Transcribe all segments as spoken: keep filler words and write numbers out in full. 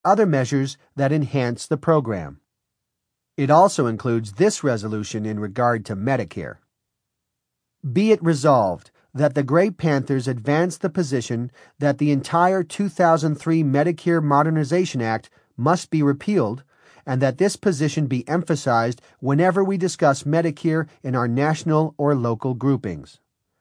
other measures that enhance the program. It also includes this resolution in regard to Medicare. Be it resolved that the Gray Panthers advance the position that the entire two thousand three Medicare Modernization Act must be repealed, and that this position be emphasized whenever we discuss Medicare in our national or local groupings.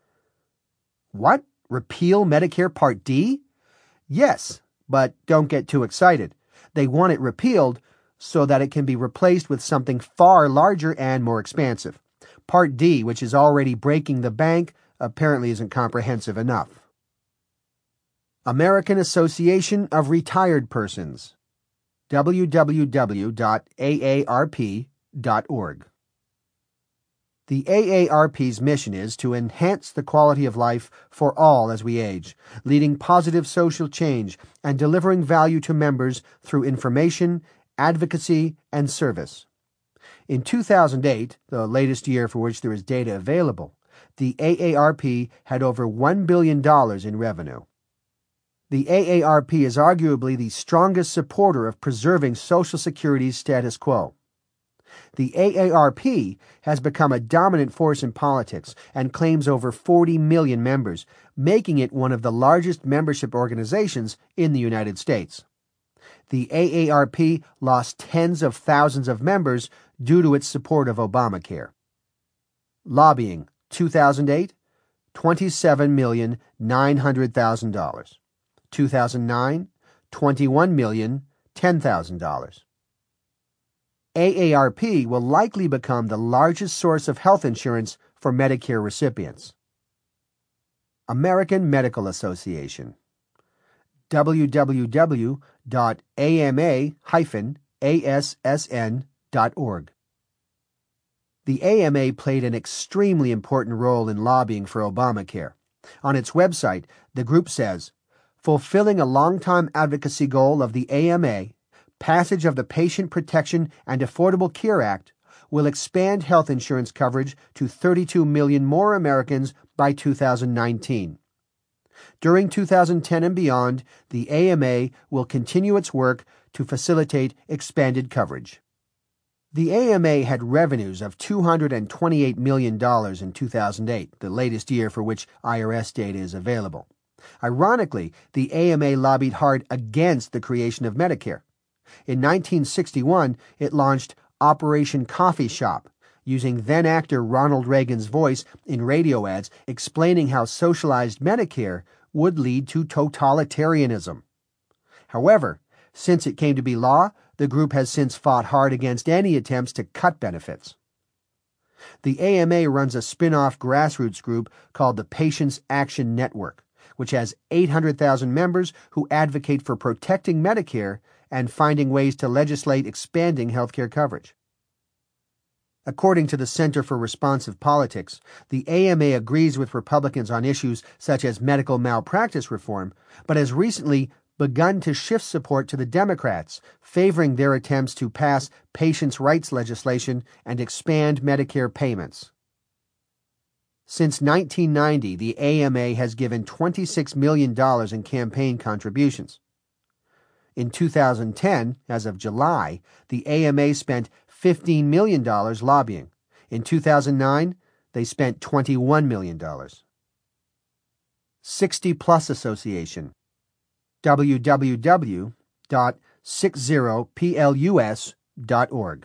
What? Repeal Medicare Part D? Yes, but don't get too excited. They want it repealed so that it can be replaced with something far larger and more expansive. Part D, which is already breaking the bank, apparently isn't comprehensive enough. American Association of Retired Persons. w w w dot a a r p dot org. The A A R P's mission is to enhance the quality of life for all as we age, leading positive social change and delivering value to members through information, advocacy, and service. In two thousand eight, the latest year for which there is data available, the A A R P had over one billion dollars in revenue. The A A R P is arguably the strongest supporter of preserving Social Security's status quo. The A A R P has become a dominant force in politics and claims over forty million members, making it one of the largest membership organizations in the United States. The A A R P lost tens of thousands of members due to its support of Obamacare. Lobbying, two thousand eight, twenty-seven million nine hundred thousand dollars. two thousand nine, twenty-one million ten thousand dollars. A A R P will likely become the largest source of health insurance for Medicare recipients. American Medical Association. w w w dot a m a dash a s s n dot org. The A M A played an extremely important role in lobbying for Obamacare. On its website, the group says, fulfilling a longtime advocacy goal of the A M A, passage of the Patient Protection and Affordable Care Act will expand health insurance coverage to thirty-two million more Americans by two thousand nineteen. During two thousand ten and beyond, the A M A will continue its work to facilitate expanded coverage. The A M A had revenues of two hundred twenty-eight million dollars in two thousand eight, the latest year for which I R S data is available. Ironically, the A M A lobbied hard against the creation of Medicare. In nineteen sixty-one, it launched Operation Coffee Shop, using then-actor Ronald Reagan's voice in radio ads explaining how socialized Medicare would lead to totalitarianism. However, since it came to be law, the group has since fought hard against any attempts to cut benefits. The A M A runs a spin-off grassroots group called the Patients Action Network, which has eight hundred thousand members who advocate for protecting Medicare and finding ways to legislate expanding healthcare coverage. According to the Center for Responsive Politics, the A M A agrees with Republicans on issues such as medical malpractice reform, but has recently begun to shift support to the Democrats, favoring their attempts to pass patients' rights legislation and expand Medicare payments. Since nineteen ninety, the A M A has given twenty-six million dollars in campaign contributions. In two thousand ten, as of July, the A M A spent fifteen million dollars lobbying. In two thousand nine, they spent twenty-one million dollars. sixty plus Association. w w w dot sixty plus dot org.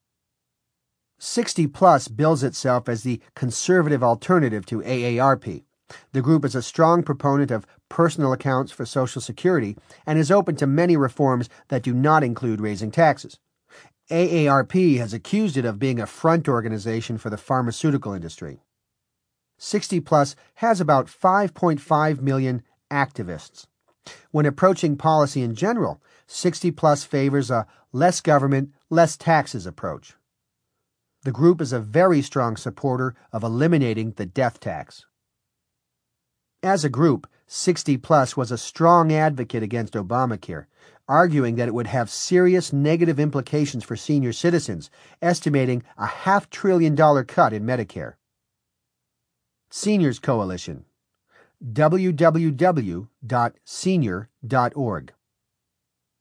sixty plus bills itself as the conservative alternative to A A R P. The group is a strong proponent of personal accounts for Social Security and is open to many reforms that do not include raising taxes. A A R P has accused it of being a front organization for the pharmaceutical industry. sixty plus has about five point five million activists. When approaching policy in general, sixty plus favors a less government, less taxes approach. The group is a very strong supporter of eliminating the death tax. As a group, sixty plus was a strong advocate against Obamacare, arguing that it would have serious negative implications for senior citizens, estimating a half trillion dollar cut in Medicare. Seniors Coalition. w w w dot senior dot org.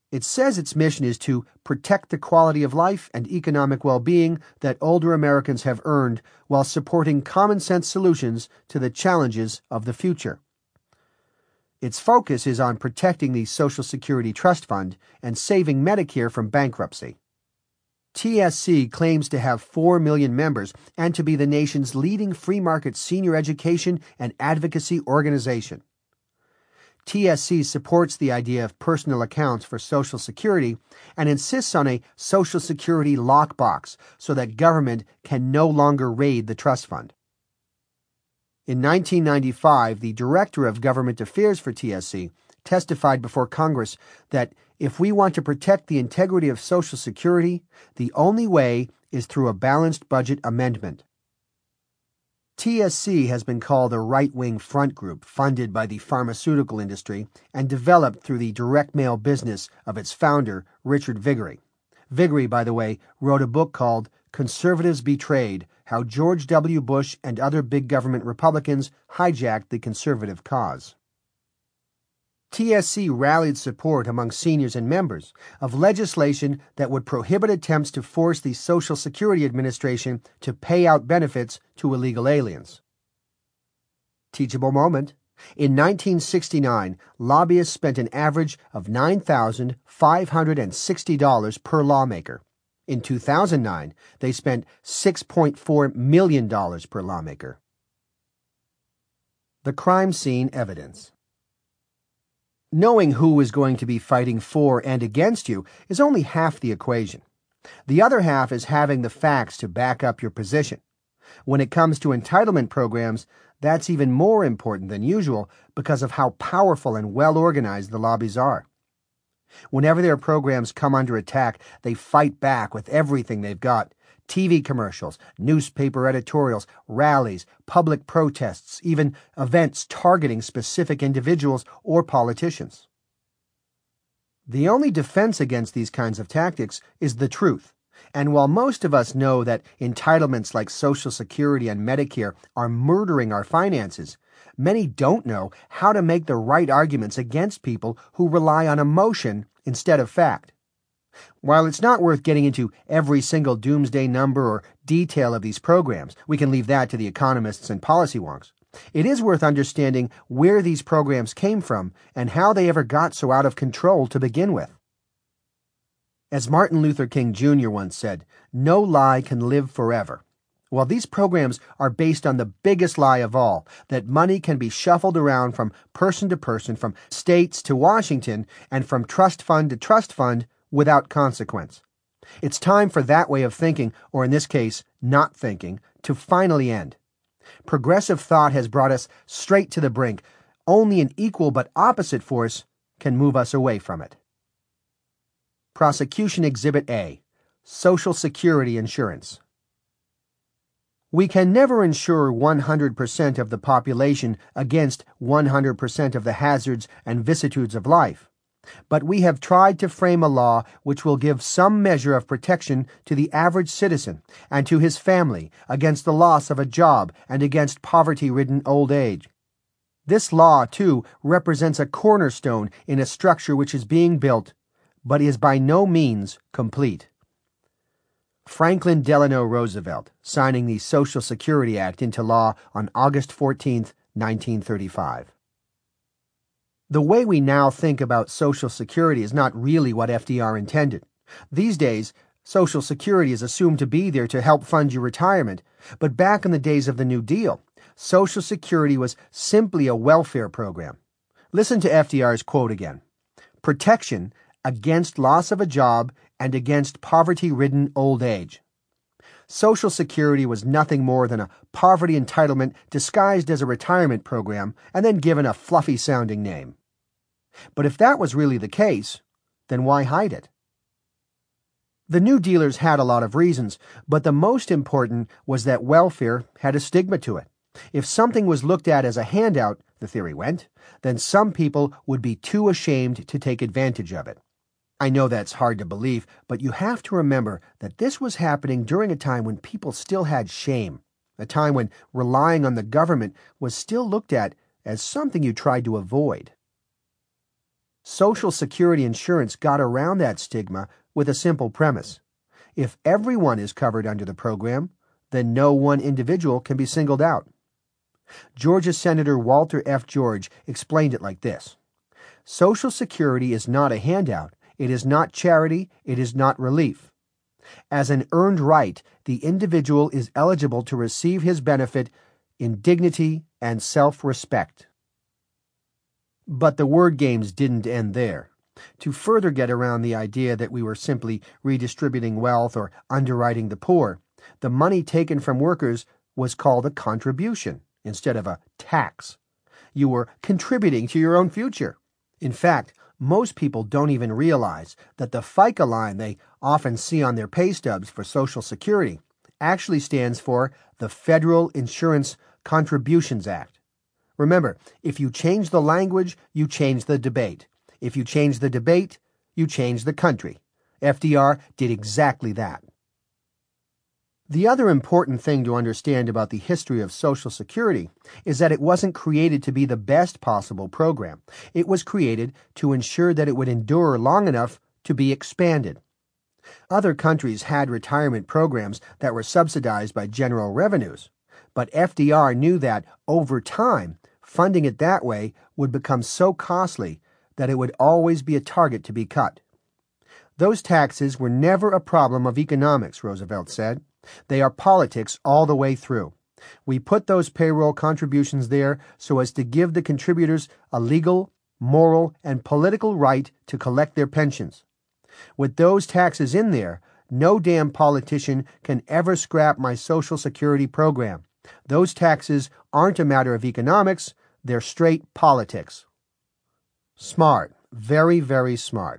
It says its mission is to protect the quality of life and economic well-being that older Americans have earned while supporting common-sense solutions to the challenges of the future. Its focus is on protecting the Social Security Trust Fund and saving Medicare from bankruptcy. T S C claims to have four million members and to be the nation's leading free-market senior education and advocacy organization. T S C supports the idea of personal accounts for Social Security and insists on a Social Security lockbox so that government can no longer raid the trust fund. In nineteen ninety-five, the Director of Government Affairs for T S C testified before Congress that if we want to protect the integrity of Social Security, the only way is through a balanced budget amendment. T S C has been called a right-wing front group funded by the pharmaceutical industry and developed through the direct mail business of its founder, Richard Viguerie. Viguerie, by the way, wrote a book called Conservatives Betrayed: How George W. Bush and Other Big Government Republicans Hijacked the Conservative Cause. T S C rallied support among seniors and members of legislation that would prohibit attempts to force the Social Security Administration to pay out benefits to illegal aliens. Teachable moment. In nineteen sixty-nine, lobbyists spent an average of nine thousand five hundred sixty dollars per lawmaker. In two thousand nine, they spent six point four million dollars per lawmaker. The crime scene evidence. Knowing who is going to be fighting for and against you is only half the equation. The other half is having the facts to back up your position. When it comes to entitlement programs, that's even more important than usual because of how powerful and well-organized the lobbies are. Whenever their programs come under attack, they fight back with everything they've got: T V commercials, newspaper editorials, rallies, public protests, even events targeting specific individuals or politicians. The only defense against these kinds of tactics is the truth. And while most of us know that entitlements like Social Security and Medicare are murdering our finances, many don't know how to make the right arguments against people who rely on emotion instead of fact. While it's not worth getting into every single doomsday number or detail of these programs, we can leave that to the economists and policy wonks, it is worth understanding where these programs came from and how they ever got so out of control to begin with. As Martin Luther King Junior once said, "No lie can live forever." Well, these programs are based on the biggest lie of all, that money can be shuffled around from person to person, from states to Washington, and from trust fund to trust fund without consequence. It's time for that way of thinking, or in this case, not thinking, to finally end. Progressive thought has brought us straight to the brink. Only an equal but opposite force can move us away from it. Prosecution Exhibit A: Social Security Insurance. We can never insure one hundred percent of the population against one hundred percent of the hazards and vicissitudes of life, but we have tried to frame a law which will give some measure of protection to the average citizen and to his family against the loss of a job and against poverty-ridden old age. This law, too, represents a cornerstone in a structure which is being built, but is by no means complete. Franklin Delano Roosevelt, signing the Social Security Act into law on August fourteenth, nineteen thirty-five. The way we now think about Social Security is not really what F D R intended. These days, Social Security is assumed to be there to help fund your retirement, but back in the days of the New Deal, Social Security was simply a welfare program. Listen to F D R's quote again: "Protection against loss of a job and against poverty-ridden old age." Social Security was nothing more than a poverty entitlement disguised as a retirement program and then given a fluffy-sounding name. But if that was really the case, then why hide it? The New Dealers had a lot of reasons, but the most important was that welfare had a stigma to it. If something was looked at as a handout, the theory went, then some people would be too ashamed to take advantage of it. I know that's hard to believe, but you have to remember that this was happening during a time when people still had shame, a time when relying on the government was still looked at as something you tried to avoid. Social Security insurance got around that stigma with a simple premise. If everyone is covered under the program, then no one individual can be singled out. Georgia Senator Walter F. George explained it like this. Social Security is not a handout. It is not charity. It is not relief. As an earned right, the individual is eligible to receive his benefit in dignity and self-respect. But the word games didn't end there. To further get around the idea that we were simply redistributing wealth or underwriting the poor, the money taken from workers was called a contribution instead of a tax. You were contributing to your own future. In fact, most people don't even realize that the FICA line they often see on their pay stubs for Social Security actually stands for the Federal Insurance Contributions Act. Remember, if you change the language, you change the debate. If you change the debate, you change the country. F D R did exactly that. The other important thing to understand about the history of Social Security is that it wasn't created to be the best possible program. It was created to ensure that it would endure long enough to be expanded. Other countries had retirement programs that were subsidized by general revenues, but F D R knew that, over time, funding it that way would become so costly that it would always be a target to be cut. Those taxes were never a problem of economics, Roosevelt said. They are politics all the way through. We put those payroll contributions there so as to give the contributors a legal, moral, and political right to collect their pensions. With those taxes in there, no damn politician can ever scrap my Social Security program. Those taxes aren't a matter of economics, they're straight politics. Smart. Very, very smart.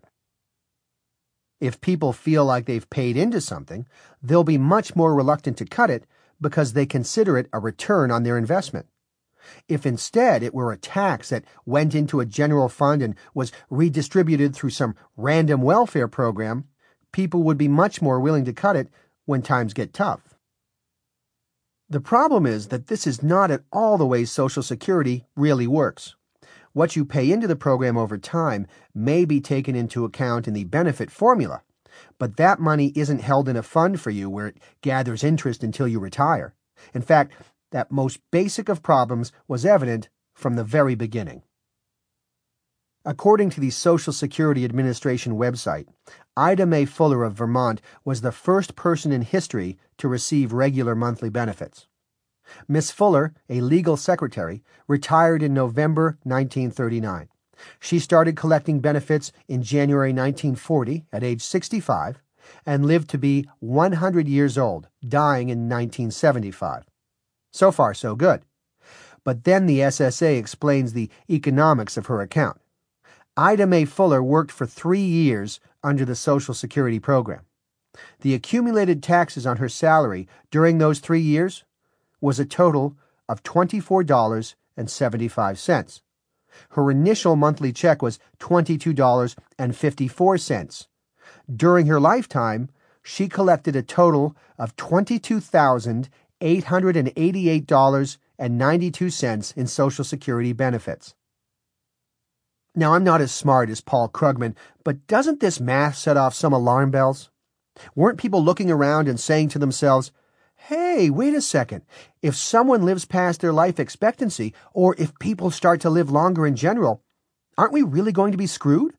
If people feel like they've paid into something, they'll be much more reluctant to cut it because they consider it a return on their investment. If instead it were a tax that went into a general fund and was redistributed through some random welfare program, people would be much more willing to cut it when times get tough. The problem is that this is not at all the way Social Security really works. What you pay into the program over time may be taken into account in the benefit formula, but that money isn't held in a fund for you where it gathers interest until you retire. In fact, that most basic of problems was evident from the very beginning. According to the Social Security Administration website, Ida Mae Fuller of Vermont was the first person in history to receive regular monthly benefits. Miss Fuller, a legal secretary, retired in November nineteen thirty-nine. She started collecting benefits in January nineteen forty at age sixty-five and lived to be one hundred years old, dying in nineteen seventy-five. So far, so good. But then the S S A explains the economics of her account. Ida Mae Fuller worked for three years under the Social Security program. The accumulated taxes on her salary during those three years was a total of twenty-four dollars and seventy-five cents. Her initial monthly check was twenty-two dollars and fifty-four cents. During her lifetime, she collected a total of twenty-two thousand eight hundred eighty-eight dollars and ninety-two cents in Social Security benefits. Now, I'm not as smart as Paul Krugman, but doesn't this math set off some alarm bells? Weren't people looking around and saying to themselves, hey, wait a second, if someone lives past their life expectancy, or if people start to live longer in general, aren't we really going to be screwed?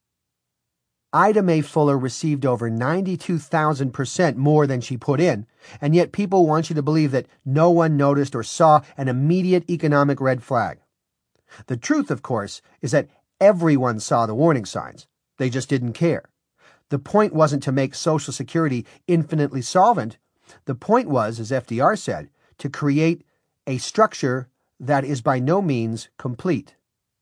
Ida Mae Fuller received over ninety-two thousand percent more than she put in, and yet people want you to believe that no one noticed or saw an immediate economic red flag. The truth, of course, is that everyone saw the warning signs. They just didn't care. The point wasn't to make Social Security infinitely solvent. The point was, as F D R said, to create a structure that is by no means complete.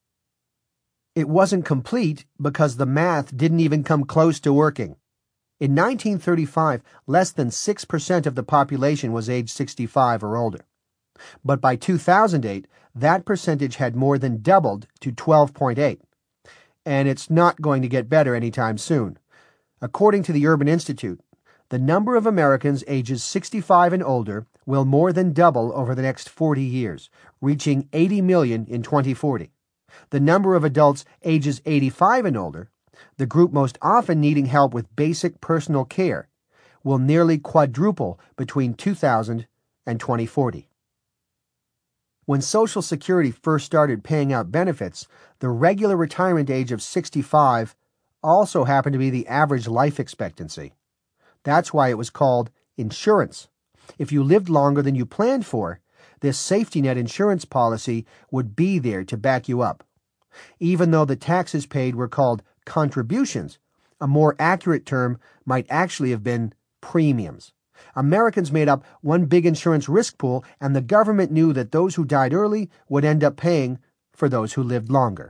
It wasn't complete because the math didn't even come close to working. In nineteen thirty-five, less than six percent of the population was age sixty-five or older. But by two thousand eight, that percentage had more than doubled to twelve point eight. And it's not going to get better anytime soon. According to the Urban Institute, the number of Americans ages sixty-five and older will more than double over the next forty years, reaching eighty million in twenty forty. The number of adults ages eighty-five and older, the group most often needing help with basic personal care, will nearly quadruple between two thousand and twenty forty. When Social Security first started paying out benefits, the regular retirement age of sixty-five also happened to be the average life expectancy. That's why it was called insurance. If you lived longer than you planned for, this safety net insurance policy would be there to back you up. Even though the taxes paid were called contributions, a more accurate term might actually have been premiums. Americans made up one big insurance risk pool, and the government knew that those who died early would end up paying for those who lived longer.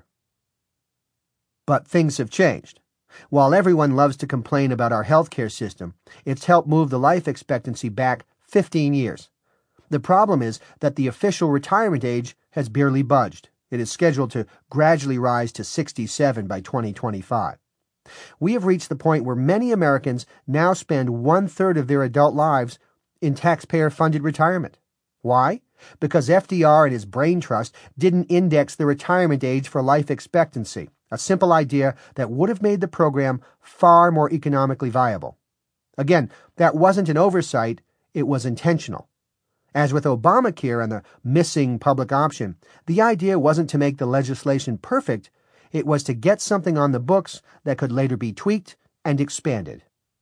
But things have changed. While everyone loves to complain about our healthcare system, it's helped move the life expectancy back fifteen years. The problem is that the official retirement age has barely budged. It is scheduled to gradually rise to sixty-seven by twenty twenty-five. We have reached the point where many Americans now spend one-third of their adult lives in taxpayer-funded retirement. Why? Because F D R and his brain trust didn't index the retirement age for life expectancy, a simple idea that would have made the program far more economically viable. Again, that wasn't an oversight, it was intentional. As with Obamacare and the missing public option, the idea wasn't to make the legislation perfect, it was to get something on the books that could later be tweaked and expanded.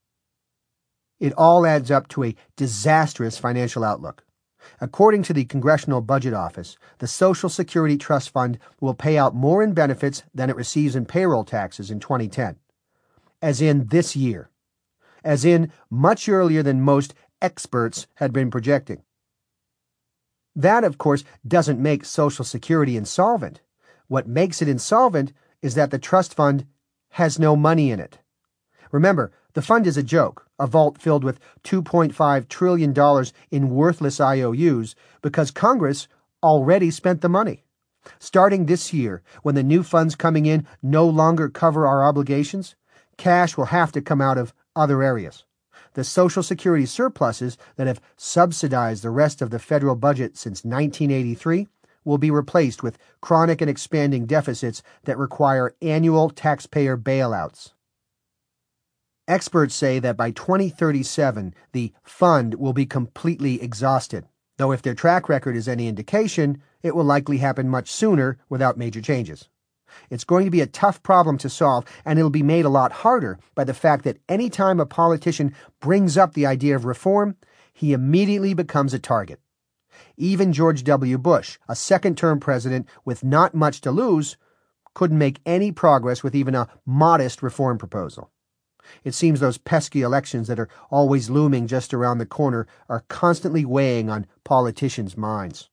It all adds up to a disastrous financial outlook. According to the Congressional Budget Office, the Social Security Trust Fund will pay out more in benefits than it receives in payroll taxes in twenty ten. As in this year. As in much earlier than most experts had been projecting. That, of course, doesn't make Social Security insolvent. What makes it insolvent is that the trust fund has no money in it. Remember, the fund is a joke, a vault filled with two point five trillion dollars in worthless I O Us because Congress already spent the money. Starting this year, when the new funds coming in no longer cover our obligations, cash will have to come out of other areas. The Social Security surpluses that have subsidized the rest of the federal budget since nineteen eighty-three will be replaced with chronic and expanding deficits that require annual taxpayer bailouts. Experts say that by twenty thirty-seven, the fund will be completely exhausted, though if their track record is any indication, it will likely happen much sooner without major changes. It's going to be a tough problem to solve, and it'll be made a lot harder by the fact that any time a politician brings up the idea of reform, he immediately becomes a target. Even George W. Bush, a second-term president with not much to lose, couldn't make any progress with even a modest reform proposal. It seems those pesky elections that are always looming just around the corner are constantly weighing on politicians' minds.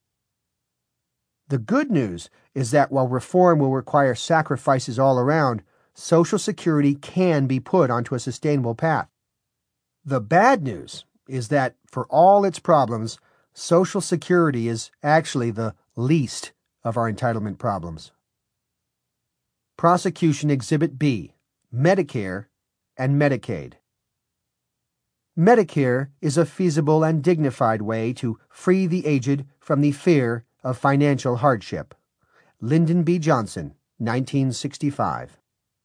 The good news is that while reform will require sacrifices all around, Social Security can be put onto a sustainable path. The bad news is that, for all its problems, Social Security is actually the least of our entitlement problems. Prosecution Exhibit B, Medicare and Medicaid. Medicare is a feasible and dignified way to free the aged from the fear of financial hardship. Lyndon B. Johnson, nineteen sixty-five.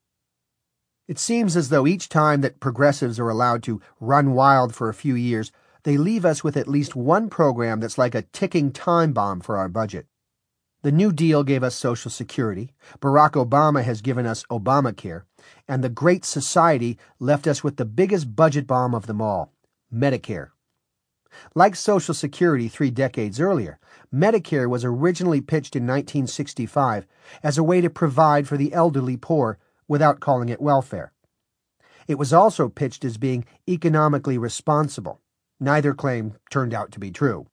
It seems as though each time that progressives are allowed to run wild for a few years, they leave us with at least one program that's like a ticking time bomb for our budget. The New Deal gave us Social Security, Barack Obama has given us Obamacare, and the Great Society left us with the biggest budget bomb of them all, Medicare. Like Social Security three decades earlier, Medicare was originally pitched in nineteen sixty-five as a way to provide for the elderly poor without calling it welfare. It was also pitched as being economically responsible. Neither claim turned out to be true.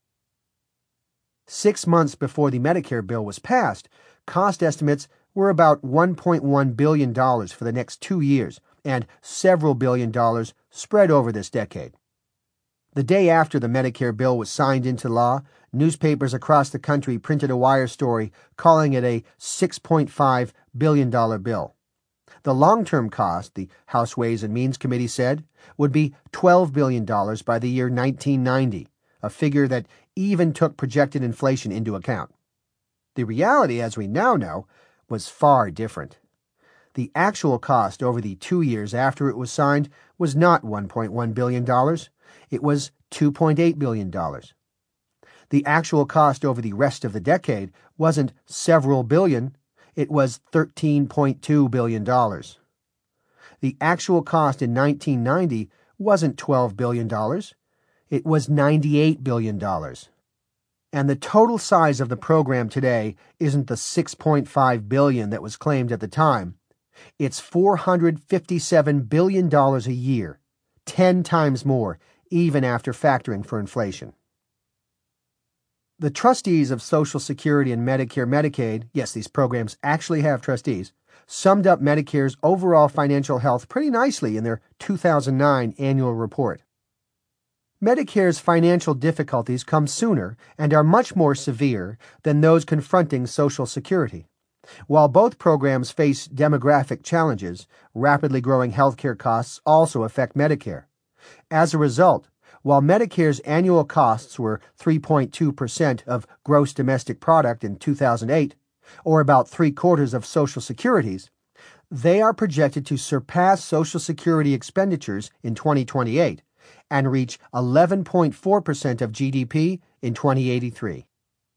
Six months before the Medicare bill was passed, cost estimates were about one point one billion dollars for the next two years and several billion dollars spread over this decade. The day after the Medicare bill was signed into law, newspapers across the country printed a wire story calling it a six point five billion dollars bill. The long-term cost, the House Ways and Means Committee said, would be twelve billion dollars by the year nineteen ninety, a figure that even took projected inflation into account. The reality, as we now know, was far different. The actual cost over the two years after it was signed was not one point one billion dollars. It was two point eight billion dollars. The actual cost over the rest of the decade wasn't several billion, it was thirteen point two billion dollars. The actual cost in nineteen ninety wasn't twelve billion dollars, it was ninety-eight billion dollars. And the total size of the program today isn't the six point five billion dollars that was claimed at the time. It's four hundred fifty-seven billion dollars a year, ten times more, even after factoring for inflation. The trustees of Social Security and Medicare Medicaid, yes, these programs actually have trustees, summed up Medicare's overall financial health pretty nicely in their two thousand nine annual report. Medicare's financial difficulties come sooner and are much more severe than those confronting Social Security. While both programs face demographic challenges, rapidly growing healthcare costs also affect Medicare. As a result, while Medicare's annual costs were three point two percent of gross domestic product in two thousand eight, or about three-quarters of Social Security's, they are projected to surpass Social Security expenditures in twenty twenty-eight and reach eleven point four percent of G D P in twenty eighty-three.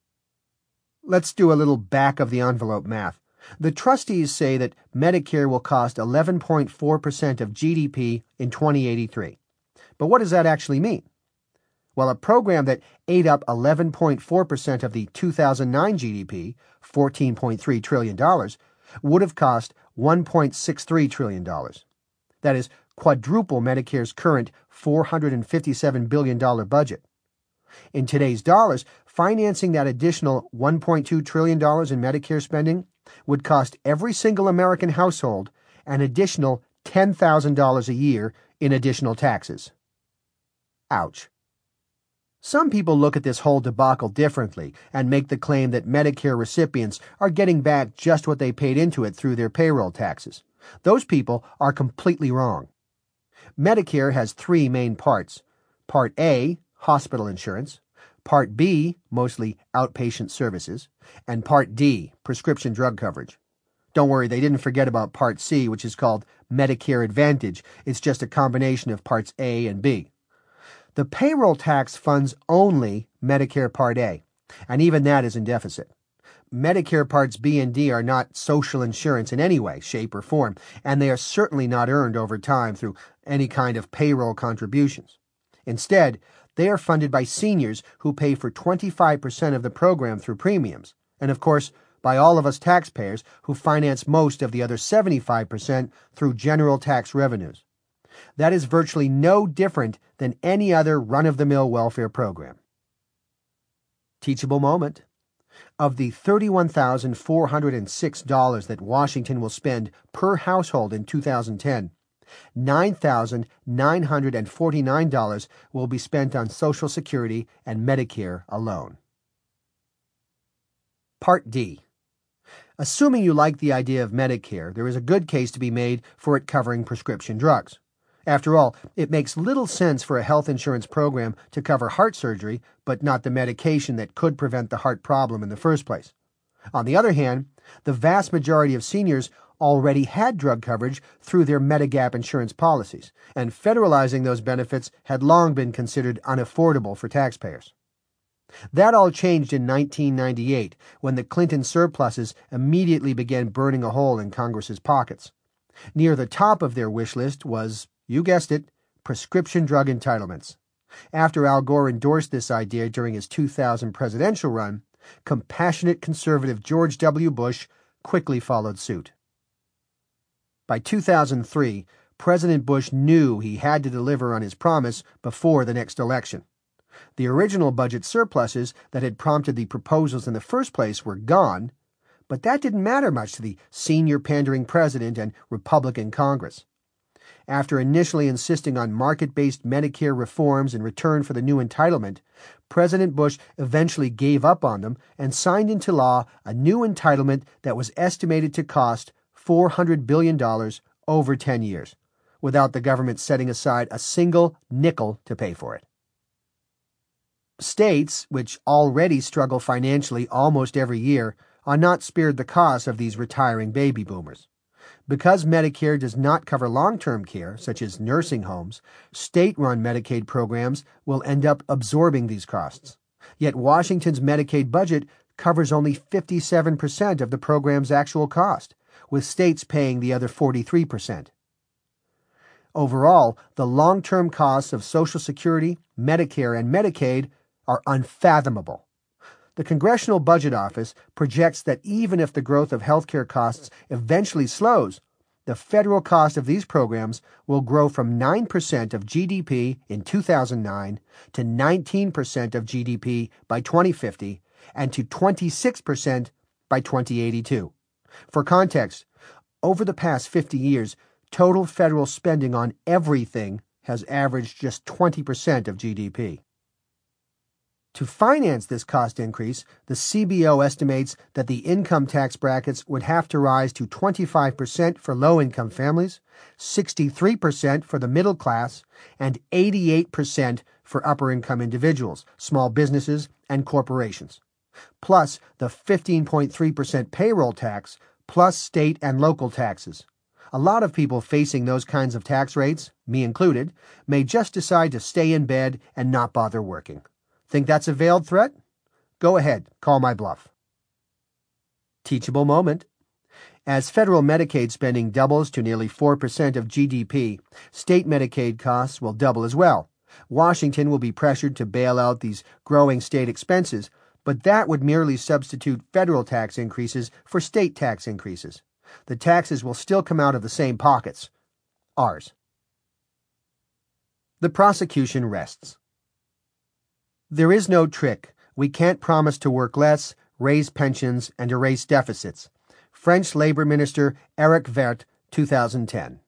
Let's do a little back-of-the-envelope math. The trustees say that Medicare will cost eleven point four percent of G D P in twenty eighty-three. But what does that actually mean? Well, a program that ate up eleven point four percent of the two thousand nine G D P, fourteen point three trillion dollars, would have cost one point six three trillion dollars. That is quadruple Medicare's current four hundred fifty-seven billion dollars budget. In today's dollars, financing that additional one point two trillion dollars in Medicare spending would cost every single American household an additional ten thousand dollars a year in additional taxes. Ouch. Some people look at this whole debacle differently and make the claim that Medicare recipients are getting back just what they paid into it through their payroll taxes. Those people are completely wrong. Medicare has three main parts. Part A, hospital insurance. Part B, mostly outpatient services. And Part D, prescription drug coverage. Don't worry, they didn't forget about Part C, which is called Medicare Advantage. It's just a combination of Parts A and B. The payroll tax funds only Medicare Part A, and even that is in deficit. Medicare Parts B and D are not social insurance in any way, shape, or form, and they are certainly not earned over time through any kind of payroll contributions. Instead, they are funded by seniors who pay for twenty-five percent of the program through premiums, and of course, by all of us taxpayers who finance most of the other seventy-five percent through general tax revenues. That is virtually no different than any other run-of-the-mill welfare program. Teachable moment. Of the thirty-one thousand four hundred six dollars that Washington will spend per household in two thousand ten, nine thousand nine hundred forty-nine dollars will be spent on Social Security and Medicare alone. Part D. Assuming you like the idea of Medicare, there is a good case to be made for it covering prescription drugs. After all, it makes little sense for a health insurance program to cover heart surgery, but not the medication that could prevent the heart problem in the first place. On the other hand, the vast majority of seniors already had drug coverage through their Medigap insurance policies, and federalizing those benefits had long been considered unaffordable for taxpayers. That all changed in nineteen ninety-eight, when the Clinton surpluses immediately began burning a hole in Congress's pockets. Near the top of their wish list was, you guessed it, prescription drug entitlements. After Al Gore endorsed this idea during his two thousand presidential run, compassionate conservative George W. Bush quickly followed suit. By two thousand three, President Bush knew he had to deliver on his promise before the next election. The original budget surpluses that had prompted the proposals in the first place were gone, but that didn't matter much to the senior pandering president and Republican Congress. After initially insisting on market-based Medicare reforms in return for the new entitlement, President Bush eventually gave up on them and signed into law a new entitlement that was estimated to cost four hundred billion dollars over ten years, without the government setting aside a single nickel to pay for it. States, which already struggle financially almost every year, are not spared the costs of these retiring baby boomers. Because Medicare does not cover long-term care, such as nursing homes, state-run Medicaid programs will end up absorbing these costs. Yet Washington's Medicaid budget covers only fifty-seven percent of the program's actual cost, with states paying the other forty-three percent. Overall, the long-term costs of Social Security, Medicare, and Medicaid are unfathomable. The Congressional Budget Office projects that even if the growth of healthcare costs eventually slows, the federal cost of these programs will grow from nine percent of G D P in two thousand nine to nineteen percent of G D P by twenty fifty and to twenty-six percent by twenty eighty-two. For context, over the past fifty years, total federal spending on everything has averaged just twenty percent of G D P. To finance this cost increase, the C B O estimates that the income tax brackets would have to rise to twenty-five percent for low-income families, sixty-three percent for the middle class, and eighty-eight percent for upper-income individuals, small businesses, and corporations, plus the fifteen point three percent payroll tax, plus state and local taxes. A lot of people facing those kinds of tax rates, me included, may just decide to stay in bed and not bother working. Think that's a veiled threat? Go ahead, call my bluff. Teachable moment. As federal Medicaid spending doubles to nearly four percent of G D P, state Medicaid costs will double as well. Washington will be pressured to bail out these growing state expenses, but that would merely substitute federal tax increases for state tax increases. The taxes will still come out of the same pockets. Ours. The prosecution rests. There is no trick. We can't promise to work less, raise pensions, and erase deficits. French Labor Minister Eric Vert, two thousand ten.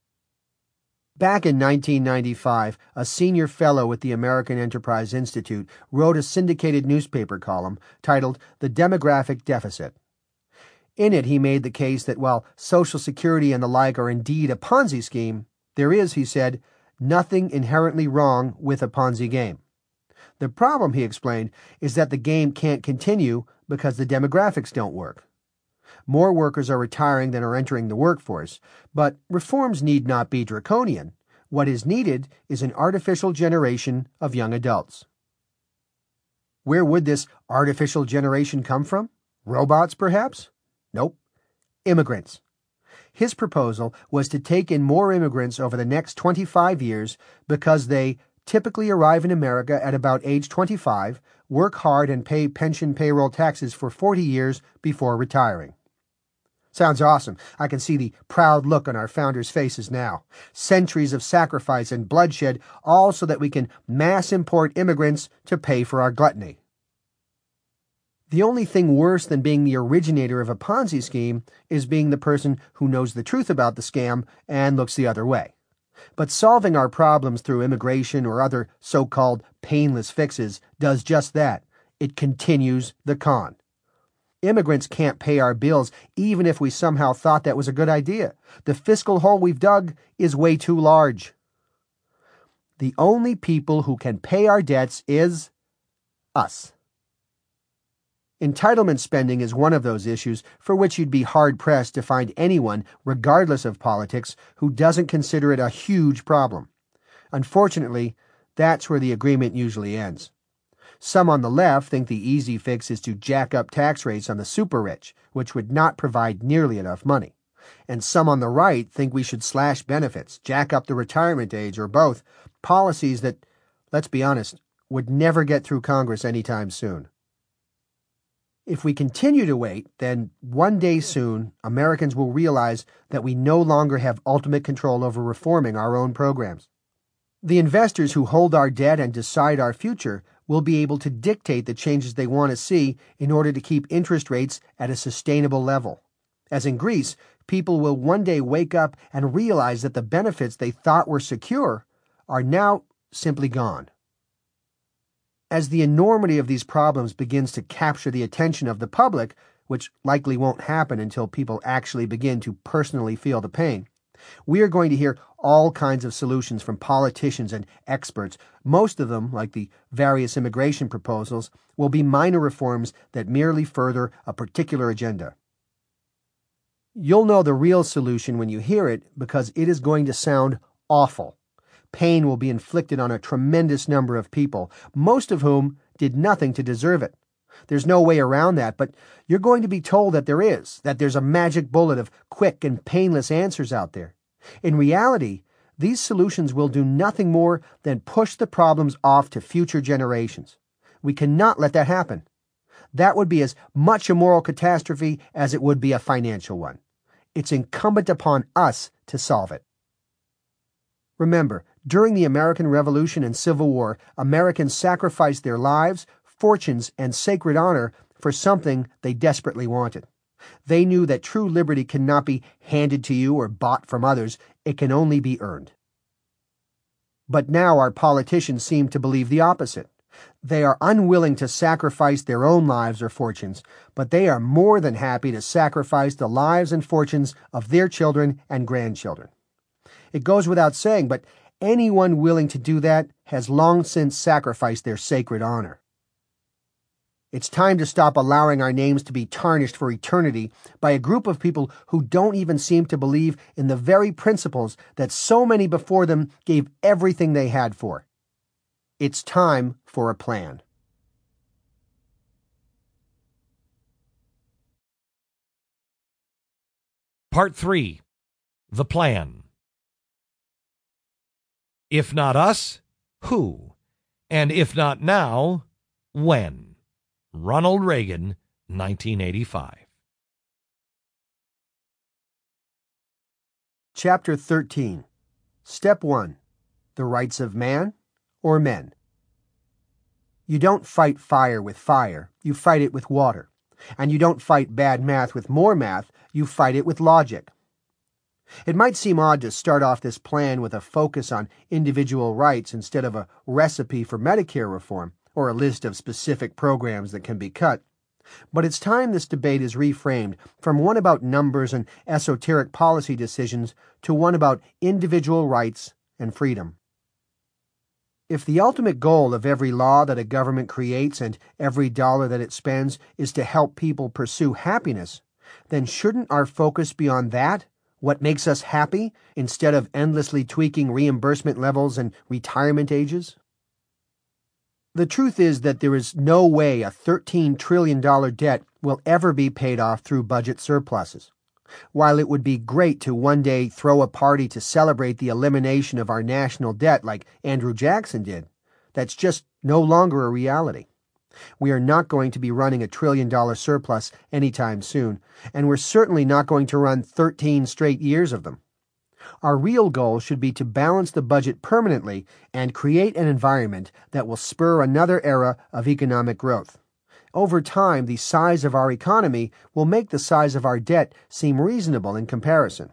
Back in nineteen ninety-five, a senior fellow with the American Enterprise Institute wrote a syndicated newspaper column titled The Demographic Deficit. In it, he made the case that while Social Security and the like are indeed a Ponzi scheme, there is, he said, nothing inherently wrong with a Ponzi game. The problem, he explained, is that the game can't continue because the demographics don't work. More workers are retiring than are entering the workforce, but reforms need not be draconian. What is needed is an artificial generation of young adults. Where would this artificial generation come from? Robots, perhaps? Nope. Immigrants. His proposal was to take in more immigrants over the next twenty-five years because they typically arrive in America at about age twenty-five, work hard, and pay pension payroll taxes for forty years before retiring. Sounds awesome. I can see the proud look on our founders' faces now. Centuries of sacrifice and bloodshed, all so that we can mass import immigrants to pay for our gluttony. The only thing worse than being the originator of a Ponzi scheme is being the person who knows the truth about the scam and looks the other way. But solving our problems through immigration or other so-called painless fixes does just that. It continues the con. Immigrants can't pay our bills even if we somehow thought that was a good idea. The fiscal hole we've dug is way too large. The only people who can pay our debts is us. Entitlement spending is one of those issues for which you'd be hard-pressed to find anyone, regardless of politics, who doesn't consider it a huge problem. Unfortunately, that's where the agreement usually ends. Some on the left think the easy fix is to jack up tax rates on the super-rich, which would not provide nearly enough money. And some on the right think we should slash benefits, jack up the retirement age, or both, policies that, let's be honest, would never get through Congress anytime soon. If we continue to wait, then one day soon, Americans will realize that we no longer have ultimate control over reforming our own programs. The investors who hold our debt and decide our future will be able to dictate the changes they want to see in order to keep interest rates at a sustainable level. As in Greece, people will one day wake up and realize that the benefits they thought were secure are now simply gone. As the enormity of these problems begins to capture the attention of the public, which likely won't happen until people actually begin to personally feel the pain, we are going to hear all kinds of solutions from politicians and experts. Most of them, like the various immigration proposals, will be minor reforms that merely further a particular agenda. You'll know the real solution when you hear it because it is going to sound awful. Pain will be inflicted on a tremendous number of people, most of whom did nothing to deserve it. There's no way around that, but you're going to be told that there is, that there's a magic bullet of quick and painless answers out there. In reality, these solutions will do nothing more than push the problems off to future generations. We cannot let that happen. That would be as much a moral catastrophe as it would be a financial one. It's incumbent upon us to solve it. Remember, during the American Revolution and Civil War, Americans sacrificed their lives, fortunes, and sacred honor for something they desperately wanted. They knew that true liberty cannot be handed to you or bought from others. It can only be earned. But now our politicians seem to believe the opposite. They are unwilling to sacrifice their own lives or fortunes, but they are more than happy to sacrifice the lives and fortunes of their children and grandchildren. It goes without saying, but anyone willing to do that has long since sacrificed their sacred honor. It's time to stop allowing our names to be tarnished for eternity by a group of people who don't even seem to believe in the very principles that so many before them gave everything they had for. It's time for a plan. Part three. The Plan. If not us, who? And if not now, when? Ronald Reagan, nineteen eighty-five. Chapter thirteen. Step one. The Rights of Man or Men. You don't fight fire with fire, you fight it with water. And you don't fight bad math with more math, you fight it with logic. It might seem odd to start off this plan with a focus on individual rights instead of a recipe for Medicare reform, or a list of specific programs that can be cut. But it's time this debate is reframed from one about numbers and esoteric policy decisions to one about individual rights and freedom. If the ultimate goal of every law that a government creates and every dollar that it spends is to help people pursue happiness, then shouldn't our focus be on that, what makes us happy, instead of endlessly tweaking reimbursement levels and retirement ages? The truth is that there is no way a thirteen trillion dollars debt will ever be paid off through budget surpluses. While it would be great to one day throw a party to celebrate the elimination of our national debt like Andrew Jackson did, that's just no longer a reality. We are not going to be running a trillion dollar surplus anytime soon, and we're certainly not going to run thirteen straight years of them. Our real goal should be to balance the budget permanently and create an environment that will spur another era of economic growth. Over time, the size of our economy will make the size of our debt seem reasonable in comparison.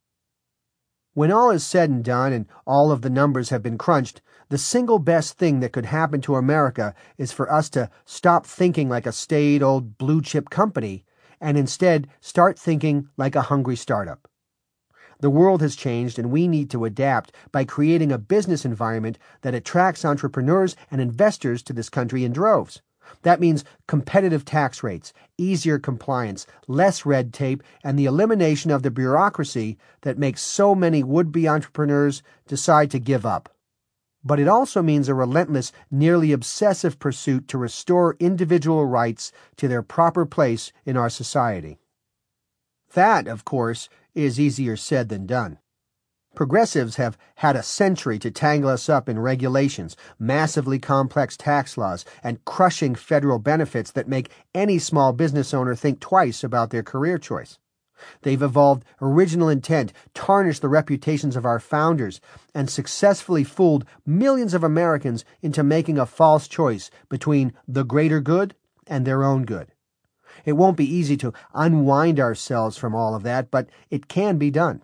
When all is said and done and all of the numbers have been crunched, the single best thing that could happen to America is for us to stop thinking like a staid old blue-chip company and instead start thinking like a hungry startup. The world has changed, and we need to adapt by creating a business environment that attracts entrepreneurs and investors to this country in droves. That means competitive tax rates, easier compliance, less red tape, and the elimination of the bureaucracy that makes so many would-be entrepreneurs decide to give up. But it also means a relentless, nearly obsessive pursuit to restore individual rights to their proper place in our society. That, of course, is easier said than done. Progressives have had a century to tangle us up in regulations, massively complex tax laws, and crushing federal benefits that make any small business owner think twice about their career choice. They've evolved original intent, tarnished the reputations of our founders, and successfully fooled millions of Americans into making a false choice between the greater good and their own good. It won't be easy to unwind ourselves from all of that, but it can be done.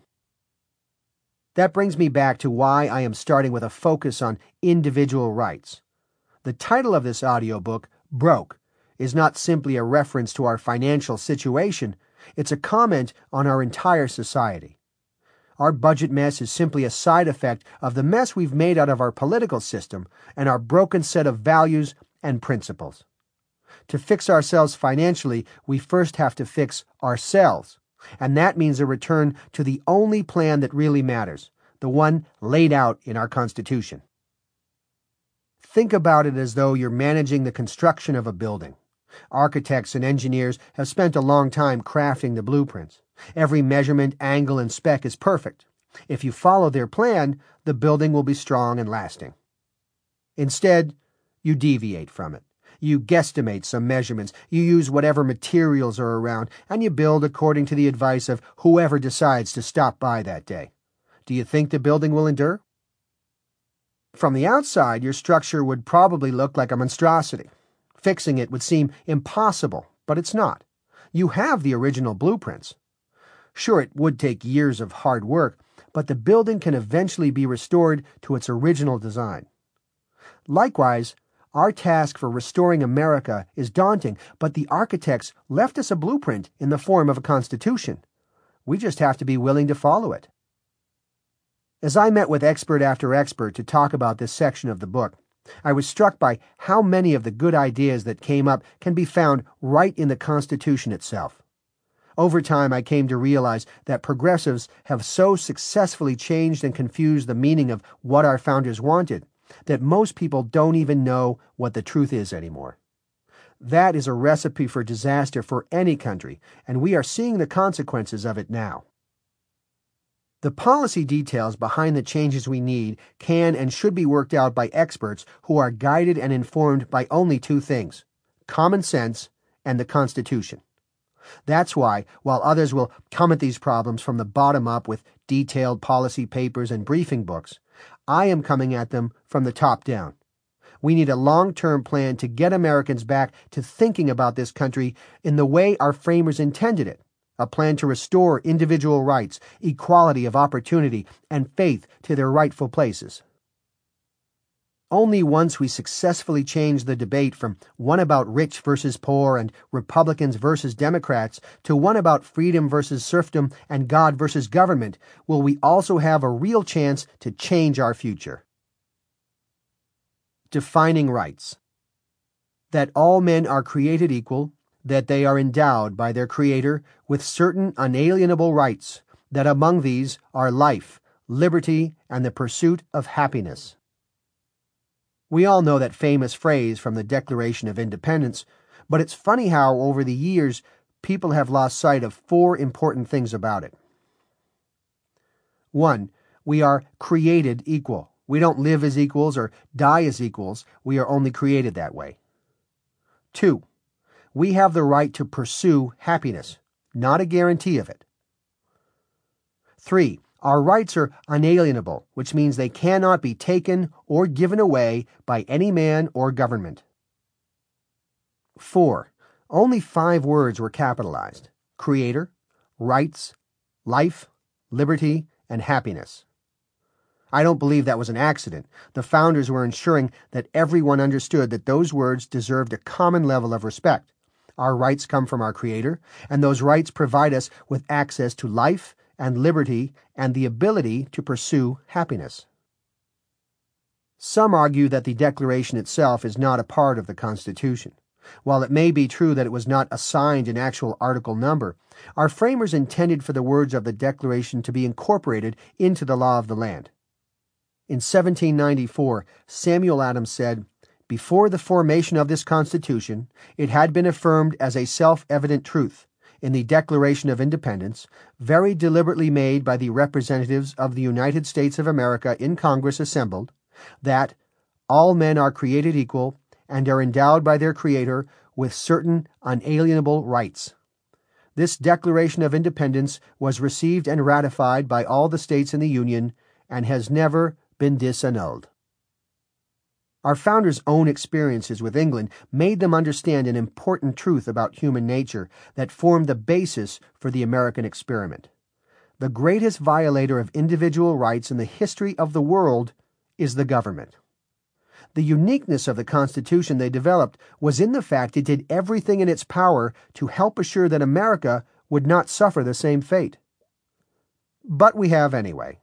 That brings me back to why I am starting with a focus on individual rights. The title of this audiobook, Broke, is not simply a reference to our financial situation, it's a comment on our entire society. Our budget mess is simply a side effect of the mess we've made out of our political system and our broken set of values and principles. To fix ourselves financially, we first have to fix ourselves, and that means a return to the only plan that really matters, the one laid out in our Constitution. Think about it as though you're managing the construction of a building. Architects and engineers have spent a long time crafting the blueprints. Every measurement, angle, and spec is perfect. If you follow their plan, the building will be strong and lasting. Instead, you deviate from it. You guesstimate some measurements, you use whatever materials are around, and you build according to the advice of whoever decides to stop by that day. Do you think the building will endure? From the outside, your structure would probably look like a monstrosity. Fixing it would seem impossible, but it's not. You have the original blueprints. Sure, it would take years of hard work, but the building can eventually be restored to its original design. Likewise, our task for restoring America is daunting, but the architects left us a blueprint in the form of a constitution. We just have to be willing to follow it. As I met with expert after expert to talk about this section of the book, I was struck by how many of the good ideas that came up can be found right in the Constitution itself. Over time, I came to realize that progressives have so successfully changed and confused the meaning of what our founders wanted that most people don't even know what the truth is anymore. That is a recipe for disaster for any country, and we are seeing the consequences of it now. The policy details behind the changes we need can and should be worked out by experts who are guided and informed by only two things: common sense and the Constitution. That's why, while others will come at these problems from the bottom up with detailed policy papers and briefing books, I am coming at them from the top down. We need a long-term plan to get Americans back to thinking about this country in the way our framers intended it, a plan to restore individual rights, equality of opportunity, and faith to their rightful places. Only once we successfully change the debate from one about rich versus poor and Republicans versus Democrats to one about freedom versus serfdom and God versus government will we also have a real chance to change our future. Defining rights. That all men are created equal, that they are endowed by their Creator with certain unalienable rights, that among these are life, liberty, and the pursuit of happiness. We all know that famous phrase from the Declaration of Independence, but it's funny how, over the years, people have lost sight of four important things about it. One, we are created equal. We don't live as equals or die as equals. We are only created that way. Two, we have the right to pursue happiness, not a guarantee of it. Three, our rights are unalienable, which means they cannot be taken or given away by any man or government. Four, only five words were capitalized: Creator, rights, life, liberty, and happiness. I don't believe that was an accident. The founders were ensuring that everyone understood that those words deserved a common level of respect. Our rights come from our Creator, and those rights provide us with access to life and liberty and the ability to pursue happiness. Some argue that the Declaration itself is not a part of the Constitution. While it may be true that it was not assigned an actual article number, our framers intended for the words of the Declaration to be incorporated into the law of the land. In seventeen ninety-four, Samuel Adams said, "Before the formation of this Constitution, it had been affirmed as a self-evident truth in the Declaration of Independence, very deliberately made by the representatives of the United States of America in Congress assembled, that all men are created equal and are endowed by their Creator with certain unalienable rights. This Declaration of Independence was received and ratified by all the states in the Union and has never been disannulled." Our founders' own experiences with England made them understand an important truth about human nature that formed the basis for the American experiment. The greatest violator of individual rights in the history of the world is the government. The uniqueness of the Constitution they developed was in the fact it did everything in its power to help assure that America would not suffer the same fate. but we have anyway.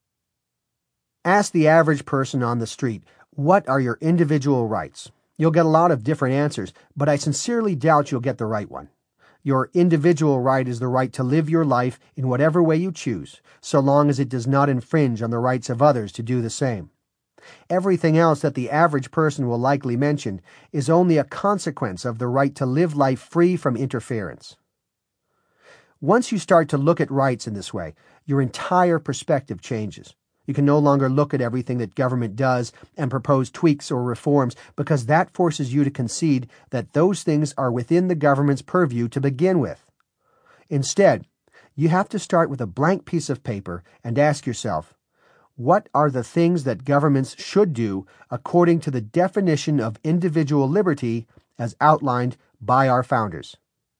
Ask the average person on the street, what are your individual rights? You'll get a lot of different answers, but I sincerely doubt you'll get the right one. Your individual right is the right to live your life in whatever way you choose, so long as it does not infringe on the rights of others to do the same. Everything else that the average person will likely mention is only a consequence of the right to live life free from interference. Once you start to look at rights in this way, your entire perspective changes. You can no longer look at everything that government does and propose tweaks or reforms, because that forces you to concede that those things are within the government's purview to begin with. Instead, you have to start with a blank piece of paper and ask yourself, what are the things that governments should do according to the definition of individual liberty as outlined by our founders?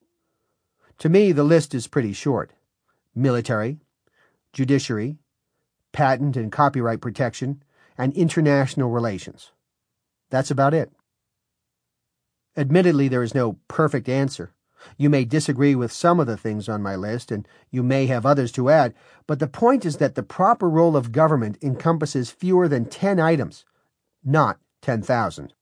To me, the list is pretty short. Military, judiciary, patent and copyright protection, and international relations. That's about it. Admittedly, there is no perfect answer. You may disagree with some of the things on my list, and you may have others to add, but the point is that the proper role of government encompasses fewer than ten items, not ten thousand.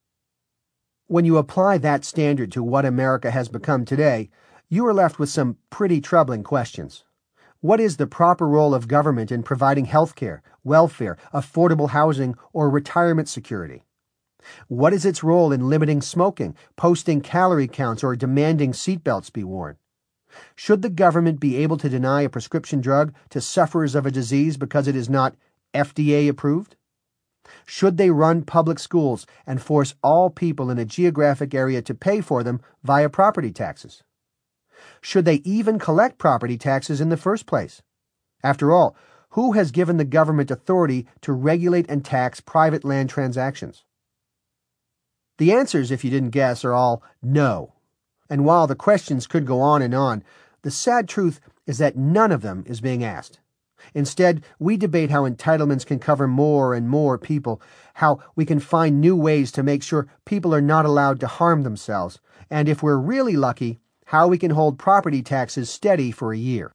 When you apply that standard to what America has become today, you are left with some pretty troubling questions. What is the proper role of government in providing health care, welfare, affordable housing, or retirement security? What is its role in limiting smoking, posting calorie counts, or demanding seatbelts be worn? Should the government be able to deny a prescription drug to sufferers of a disease because it is not F D A approved? Should they run public schools and force all people in a geographic area to pay for them via property taxes? Should they even collect property taxes in the first place? After all, who has given the government authority to regulate and tax private land transactions? The answers, if you didn't guess, are all no. And while the questions could go on and on, the sad truth is that none of them is being asked. Instead, we debate how entitlements can cover more and more people, how we can find new ways to make sure people are not allowed to harm themselves, and if we're really lucky, how we can hold property taxes steady for a year.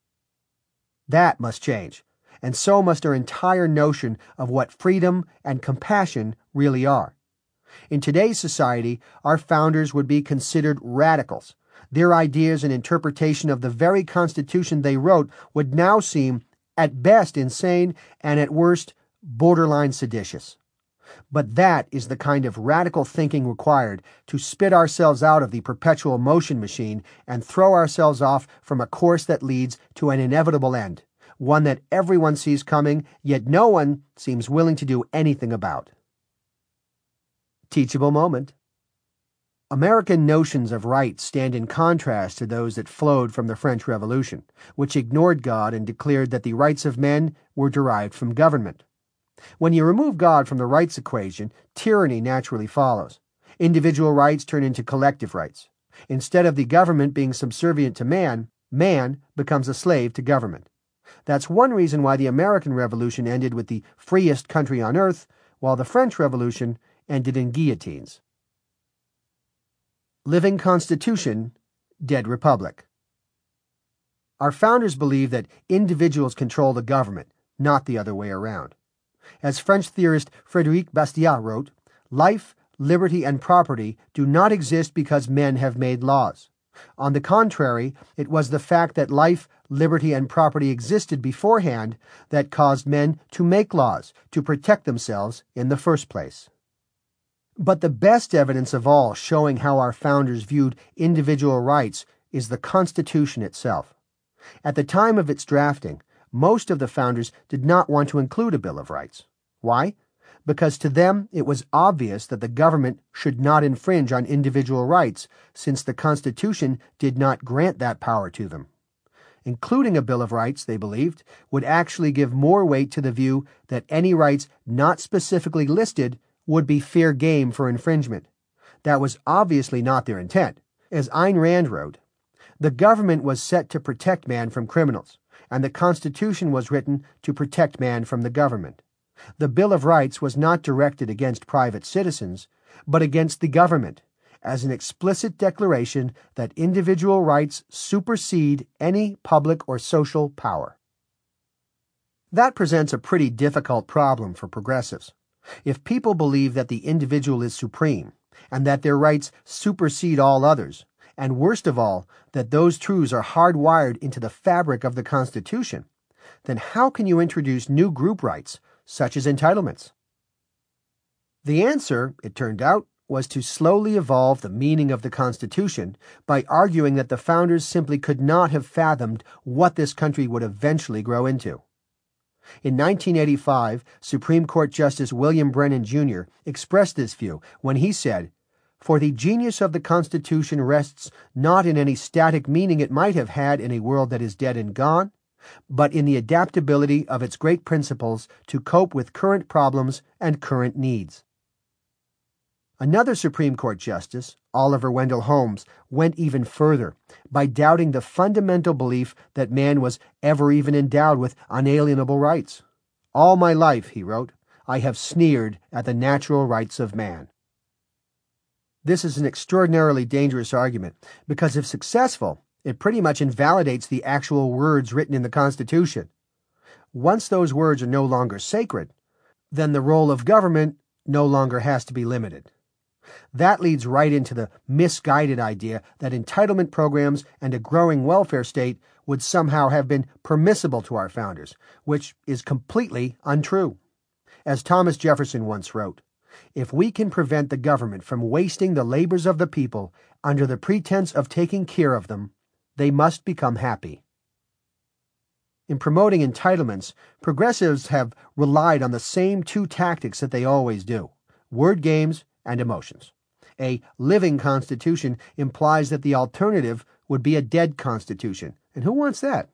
That must change, and so must our entire notion of what freedom and compassion really are. In today's society, our founders would be considered radicals. Their ideas and interpretation of the very Constitution they wrote would now seem, at best, insane and at worst, borderline seditious. But that is the kind of radical thinking required to spit ourselves out of the perpetual motion machine and throw ourselves off from a course that leads to an inevitable end, one that everyone sees coming, yet no one seems willing to do anything about. Teachable moment. American notions of rights stand in contrast to those that flowed from the French Revolution, which ignored God and declared that the rights of men were derived from government. When you remove God from the rights equation, tyranny naturally follows. Individual rights turn into collective rights. Instead of the government being subservient to man, man becomes a slave to government. That's one reason why the American Revolution ended with the freest country on earth, while the French Revolution ended in guillotines. Living Constitution, Dead Republic. Our founders believed that individuals control the government, not the other way around. As French theorist Frédéric Bastiat wrote, life, liberty, and property do not exist because men have made laws. On the contrary, it was the fact that life, liberty, and property existed beforehand that caused men to make laws to protect themselves in the first place. But the best evidence of all showing how our founders viewed individual rights is the Constitution itself. At the time of its drafting, most of the founders did not want to include a Bill of Rights. Why? Because to them it was obvious that the government should not infringe on individual rights, since the Constitution did not grant that power to them. Including a Bill of Rights, they believed, would actually give more weight to the view that any rights not specifically listed would be fair game for infringement. That was obviously not their intent. As Ayn Rand wrote, the government was set to protect man from criminals, and the Constitution was written to protect man from the government. The Bill of Rights was not directed against private citizens, but against the government, as an explicit declaration that individual rights supersede any public or social power. That presents a pretty difficult problem for progressives. If people believe that the individual is supreme, and that their rights supersede all others, and worst of all, that those truths are hardwired into the fabric of the Constitution, then how can you introduce new group rights, such as entitlements? The answer, it turned out, was to slowly evolve the meaning of the Constitution by arguing that the founders simply could not have fathomed what this country would eventually grow into. In nineteen eighty-five, Supreme Court Justice William Brennan, Junior expressed this view when he said, "For the genius of the Constitution rests not in any static meaning it might have had in a world that is dead and gone, but in the adaptability of its great principles to cope with current problems and current needs." Another Supreme Court Justice, Oliver Wendell Holmes, went even further by doubting the fundamental belief that man was ever even endowed with unalienable rights. "All my life," he wrote, "I have sneered at the natural rights of man." This is an extraordinarily dangerous argument because if successful, it pretty much invalidates the actual words written in the Constitution. Once those words are no longer sacred, then the role of government no longer has to be limited. That leads right into the misguided idea that entitlement programs and a growing welfare state would somehow have been permissible to our founders, which is completely untrue. As Thomas Jefferson once wrote, "If we can prevent the government from wasting the labors of the people under the pretense of taking care of them, they must become happy." In promoting entitlements, progressives have relied on the same two tactics that they always do: word games and emotions. A living constitution implies that the alternative would be a dead constitution, and who wants that?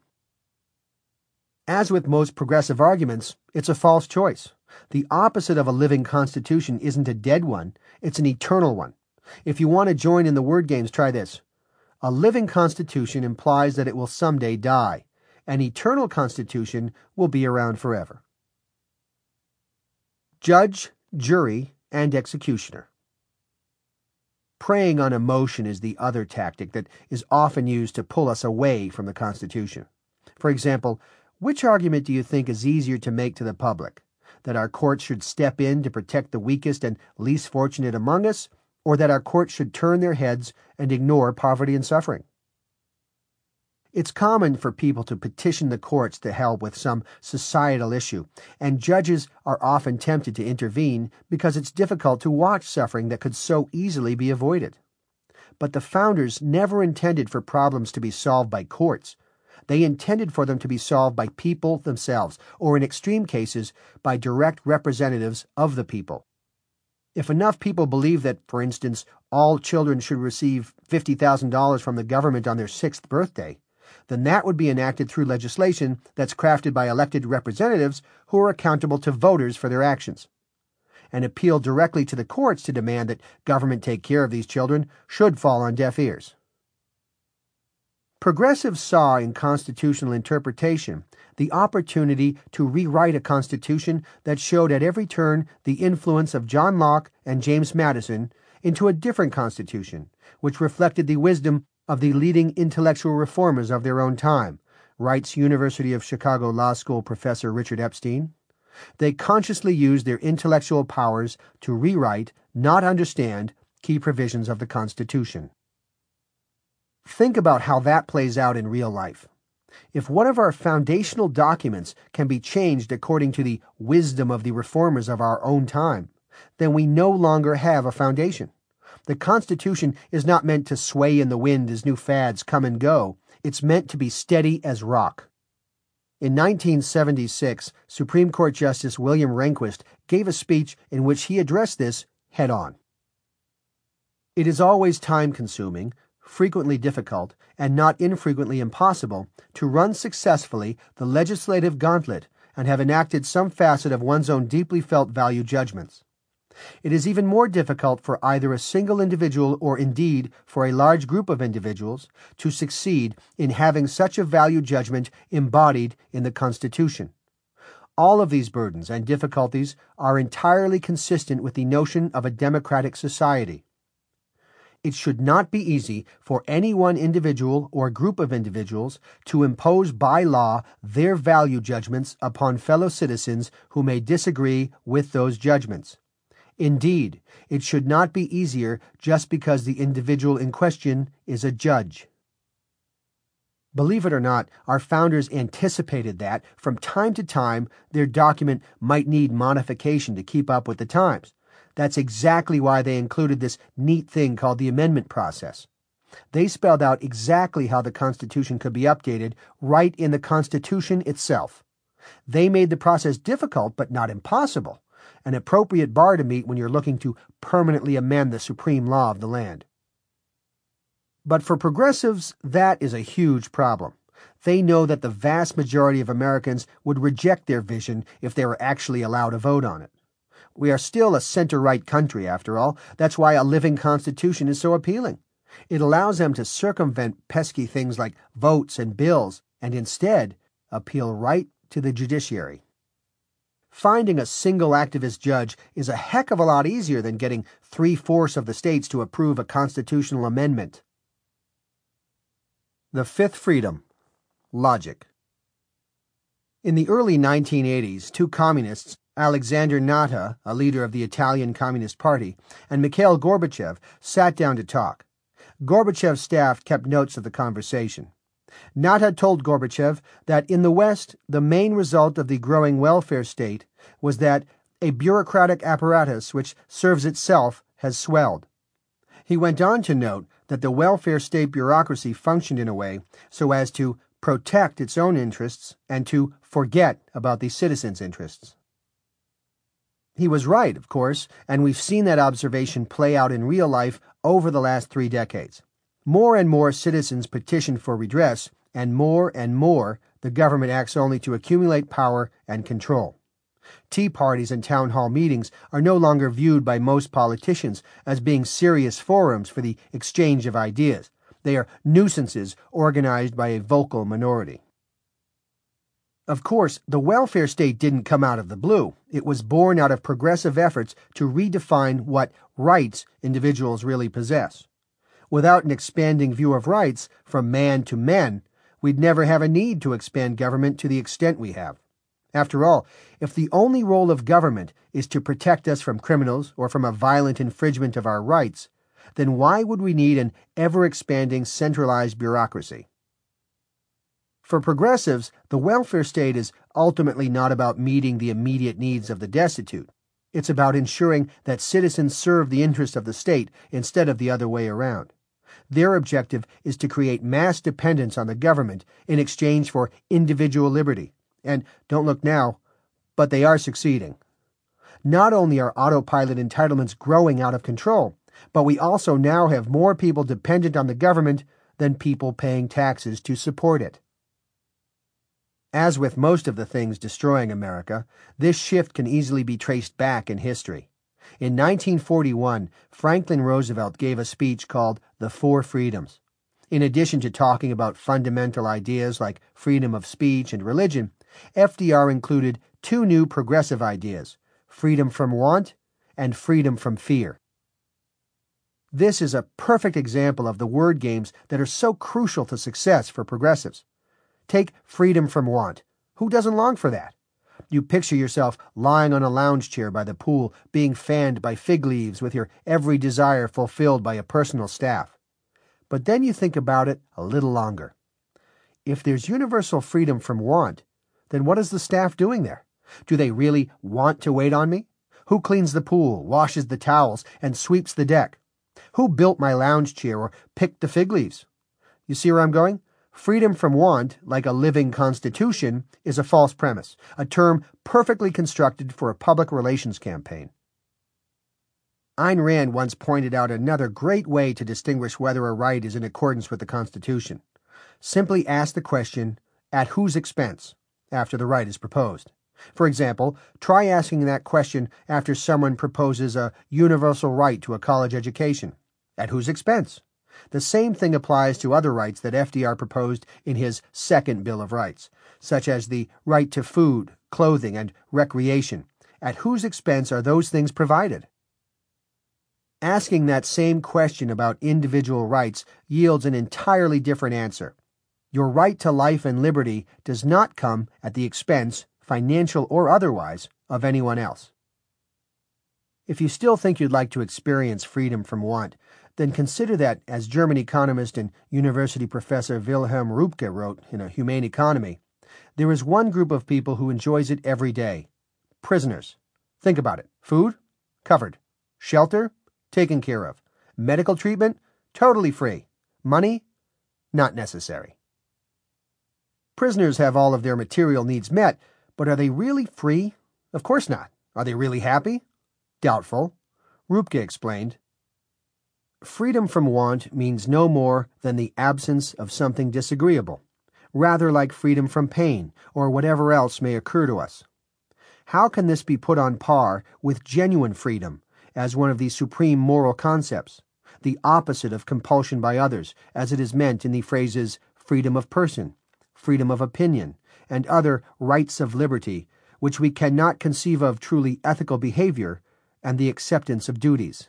As with most progressive arguments, it's a false choice. The opposite of a living constitution isn't a dead one, it's an eternal one. If you want to join in the word games, try this. A living constitution implies that it will someday die. An eternal constitution will be around forever. Judge, jury, and executioner. Preying on emotion is the other tactic that is often used to pull us away from the Constitution. For example, which argument do you think is easier to make to the public? That our courts should step in to protect the weakest and least fortunate among us, or that our courts should turn their heads and ignore poverty and suffering? It's common for people to petition the courts to help with some societal issue, and judges are often tempted to intervene because it's difficult to watch suffering that could so easily be avoided. But the founders never intended for problems to be solved by courts. They intended for them to be solved by people themselves, or in extreme cases, by direct representatives of the people. If enough people believe that, for instance, all children should receive fifty thousand dollars from the government on their sixth birthday, then that would be enacted through legislation that's crafted by elected representatives who are accountable to voters for their actions. An appeal directly to the courts to demand that government take care of these children should fall on deaf ears. Progressives saw in constitutional interpretation the opportunity to rewrite a constitution that showed at every turn the influence of John Locke and James Madison into a different constitution, which reflected the wisdom of the leading intellectual reformers of their own time, writes University of Chicago Law School professor Richard Epstein. They consciously used their intellectual powers to rewrite, not understand, key provisions of the Constitution. Think about how that plays out in real life. If one of our foundational documents can be changed according to the wisdom of the reformers of our own time, then we no longer have a foundation. The Constitution is not meant to sway in the wind as new fads come and go. It's meant to be steady as rock. In nineteen seventy-six, Supreme Court Justice William Rehnquist gave a speech in which he addressed this head-on. It is always time-consuming, frequently difficult, and not infrequently impossible to run successfully the legislative gauntlet and have enacted some facet of one's own deeply felt value judgments. It is even more difficult for either a single individual or indeed for a large group of individuals to succeed in having such a value judgment embodied in the Constitution. All of these burdens and difficulties are entirely consistent with the notion of a democratic society. It should not be easy for any one individual or group of individuals to impose by law their value judgments upon fellow citizens who may disagree with those judgments. Indeed, it should not be easier just because the individual in question is a judge. Believe it or not, our founders anticipated that, from time to time, their document might need modification to keep up with the times. That's exactly why they included this neat thing called the amendment process. They spelled out exactly how the Constitution could be updated right in the Constitution itself. They made the process difficult but not impossible, an appropriate bar to meet when you're looking to permanently amend the supreme law of the land. But for progressives, that is a huge problem. They know that the vast majority of Americans would reject their vision if they were actually allowed to vote on it. We are still a center-right country, after all. That's why a living constitution is so appealing. It allows them to circumvent pesky things like votes and bills, and instead appeal right to the judiciary. Finding a single activist judge is a heck of a lot easier than getting three-fourths of the states to approve a constitutional amendment. The fifth freedom: logic. In the early nineteen eighties, two communists, Alexander Natta, a leader of the Italian Communist Party, and Mikhail Gorbachev, sat down to talk. Gorbachev's staff kept notes of the conversation. Natta told Gorbachev that in the West, the main result of the growing welfare state was that a bureaucratic apparatus which serves itself has swelled. He went on to note that the welfare state bureaucracy functioned in a way so as to protect its own interests and to forget about the citizens' interests. He was right, of course, and we've seen that observation play out in real life over the last three decades. More and more citizens petition for redress, and more and more the government acts only to accumulate power and control. Tea parties and town hall meetings are no longer viewed by most politicians as being serious forums for the exchange of ideas. They are nuisances organized by a vocal minority. Of course, the welfare state didn't come out of the blue. It was born out of progressive efforts to redefine what rights individuals really possess. Without an expanding view of rights from man to men, we'd never have a need to expand government to the extent we have. After all, if the only role of government is to protect us from criminals or from a violent infringement of our rights, then why would we need an ever-expanding centralized bureaucracy? For progressives, the welfare state is ultimately not about meeting the immediate needs of the destitute. It's about ensuring that citizens serve the interest of the state instead of the other way around. Their objective is to create mass dependence on the government in exchange for individual liberty. And don't look now, but they are succeeding. Not only are autopilot entitlements growing out of control, but we also now have more people dependent on the government than people paying taxes to support it. As with most of the things destroying America, this shift can easily be traced back in history. In nineteen forty-one, Franklin Roosevelt gave a speech called The Four Freedoms. In addition to talking about fundamental ideas like freedom of speech and religion, F D R included two new progressive ideas: freedom from want and freedom from fear. This is a perfect example of the word games that are so crucial to success for progressives. Take freedom from want. Who doesn't long for that? You picture yourself lying on a lounge chair by the pool, being fanned by fig leaves with your every desire fulfilled by a personal staff. But then you think about it a little longer. If there's universal freedom from want, then what is the staff doing there? Do they really want to wait on me? Who cleans the pool, washes the towels, and sweeps the deck? Who built my lounge chair or picked the fig leaves? You see where I'm going? Freedom from want, like a living constitution, is a false premise, a term perfectly constructed for a public relations campaign. Ayn Rand once pointed out another great way to distinguish whether a right is in accordance with the Constitution. Simply ask the question, at whose expense, after the right is proposed. For example, try asking that question after someone proposes a universal right to a college education. At whose expense? The same thing applies to other rights that F D R proposed in his second Bill of Rights, such as the right to food, clothing, and recreation. At whose expense are those things provided? Asking that same question about individual rights yields an entirely different answer. Your right to life and liberty does not come at the expense, financial or otherwise, of anyone else. If you still think you'd like to experience freedom from want, then consider that, as German economist and university professor Wilhelm Röpke wrote in A Humane Economy, there is one group of people who enjoys it every day: prisoners. Think about it. Food? Covered. Shelter? Taken care of. Medical treatment? Totally free. Money? Not necessary. Prisoners have all of their material needs met, but are they really free? Of course not. Are they really happy? Doubtful. Röpke explained, freedom from want means no more than the absence of something disagreeable, rather like freedom from pain or whatever else may occur to us. How can this be put on par with genuine freedom as one of the supreme moral concepts, the opposite of compulsion by others, as it is meant in the phrases freedom of person, freedom of opinion, and other rights of liberty, which we cannot conceive of truly ethical behavior and the acceptance of duties?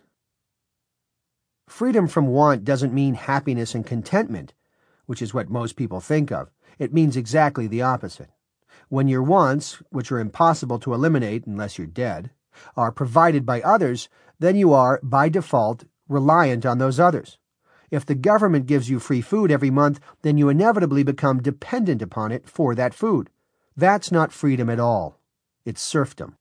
Freedom from want doesn't mean happiness and contentment, which is what most people think of. It means exactly the opposite. When your wants, which are impossible to eliminate unless you're dead, are provided by others, then you are, by default, reliant on those others. If the government gives you free food every month, then you inevitably become dependent upon it for that food. That's not freedom at all. It's serfdom.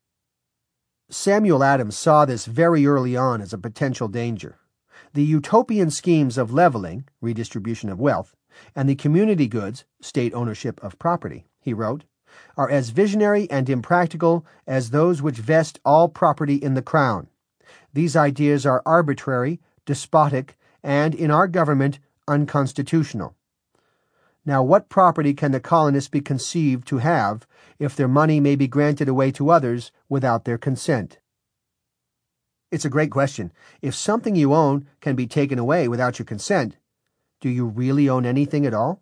Samuel Adams saw this very early on as a potential danger. The utopian schemes of leveling, redistribution of wealth, and the community goods, state ownership of property, he wrote, are as visionary and impractical as those which vest all property in the crown. These ideas are arbitrary, despotic, and, in our government, unconstitutional. Now, what property can the colonists be conceived to have if their money may be granted away to others without their consent? It's a great question. If something you own can be taken away without your consent, do you really own anything at all?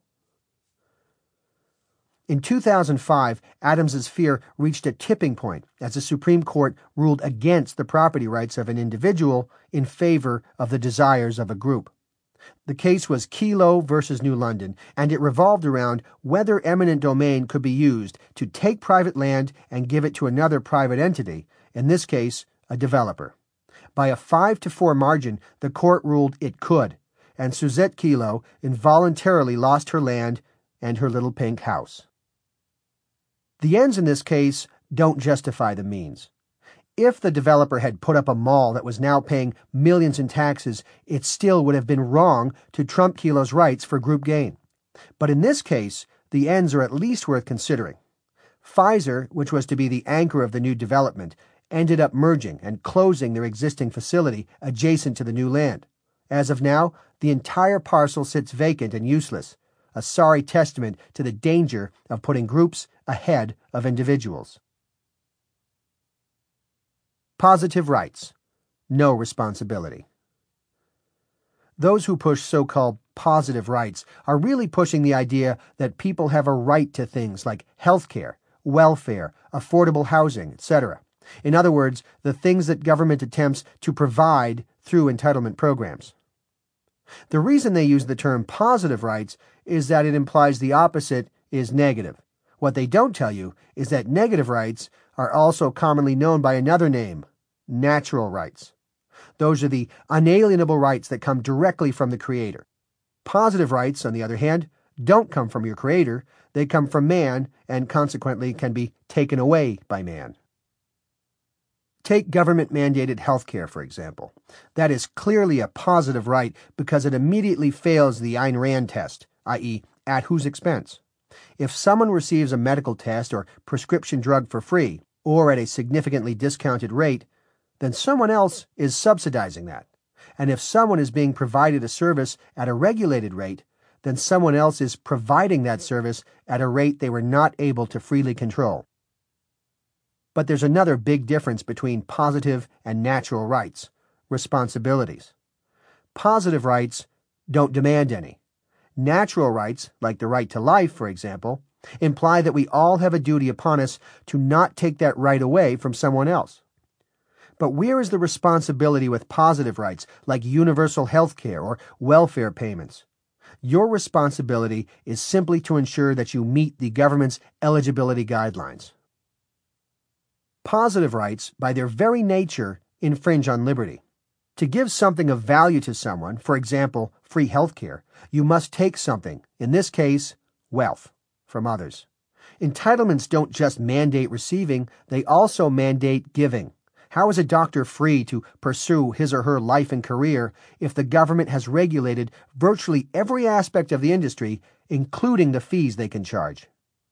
In two thousand five, Adams's fear reached a tipping point as the Supreme Court ruled against the property rights of an individual in favor of the desires of a group. The case was Kelo versus New London, and it revolved around whether eminent domain could be used to take private land and give it to another private entity, in this case, a developer. By a five to four margin, the court ruled it could, and Suzette Kelo involuntarily lost her land and her little pink house. The ends in this case don't justify the means. If the developer had put up a mall that was now paying millions in taxes, it still would have been wrong to trump Kelo's rights for group gain. But in this case, the ends are at least worth considering. Pfizer, which was to be the anchor of the new development, ended up merging and closing their existing facility adjacent to the new land. As of now, the entire parcel sits vacant and useless, a sorry testament to the danger of putting groups ahead of individuals. Positive rights. No responsibility. Those who push so-called positive rights are really pushing the idea that people have a right to things like health care, welfare, affordable housing, et cetera. In other words, the things that government attempts to provide through entitlement programs. The reason they use the term positive rights is that it implies the opposite is negative. What they don't tell you is that negative rights are also commonly known by another name, natural rights. Those are the unalienable rights that come directly from the Creator. Positive rights, on the other hand, don't come from your Creator. They come from man and consequently can be taken away by man. Take government-mandated health care, for example. That is clearly a positive right because it immediately fails the Ayn Rand test, that is, at whose expense? If someone receives a medical test or prescription drug for free, or at a significantly discounted rate, then someone else is subsidizing that. And if someone is being provided a service at a regulated rate, then someone else is providing that service at a rate they were not able to freely control. But there's another big difference between positive and natural rights, responsibilities. Positive rights don't demand any. Natural rights, like the right to life, for example, imply that we all have a duty upon us to not take that right away from someone else. But where is the responsibility with positive rights like universal health care or welfare payments? Your responsibility is simply to ensure that you meet the government's eligibility guidelines. Positive rights, by their very nature, infringe on liberty. To give something of value to someone, for example, free health care, you must take something, in this case, wealth, from others. Entitlements don't just mandate receiving, they also mandate giving. How is a doctor free to pursue his or her life and career if the government has regulated virtually every aspect of the industry, including the fees they can charge?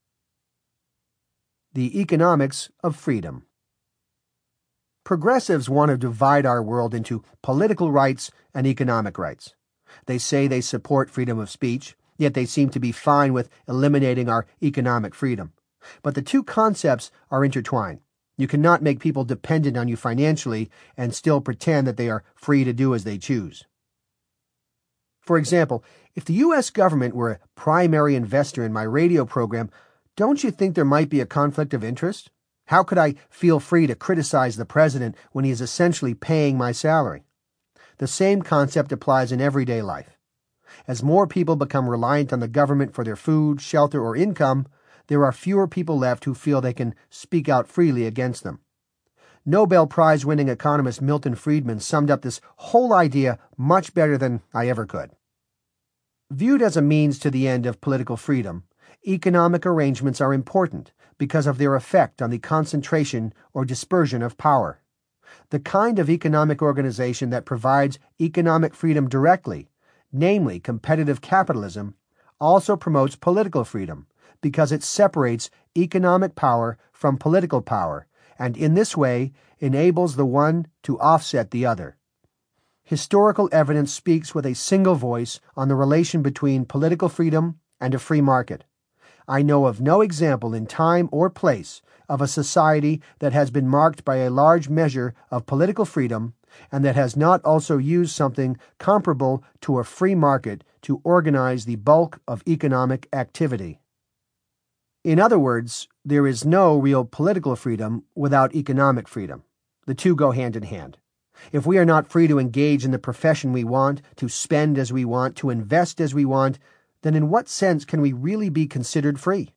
The economics of freedom. Progressives want to divide our world into political rights and economic rights. They say they support freedom of speech, yet they seem to be fine with eliminating our economic freedom. But the two concepts are intertwined. You cannot make people dependent on you financially and still pretend that they are free to do as they choose. For example, if the U S government were a primary investor in my radio program, don't you think there might be a conflict of interest? How could I feel free to criticize the president when he is essentially paying my salary? The same concept applies in everyday life. As more people become reliant on the government for their food, shelter, or income, there are fewer people left who feel they can speak out freely against them. Nobel Prize-winning economist Milton Friedman summed up this whole idea much better than I ever could. Viewed as a means to the end of political freedom, economic arrangements are important because of their effect on the concentration or dispersion of power. The kind of economic organization that provides economic freedom directly, namely competitive capitalism, also promotes political freedom because it separates economic power from political power, and in this way enables the one to offset the other. Historical evidence speaks with a single voice on the relation between political freedom and a free market. I know of no example in time or place of a society that has been marked by a large measure of political freedom and that has not also used something comparable to a free market to organize the bulk of economic activity. In other words, there is no real political freedom without economic freedom. The two go hand in hand. If we are not free to engage in the profession we want, to spend as we want, to invest as we want, then in what sense can we really be considered free?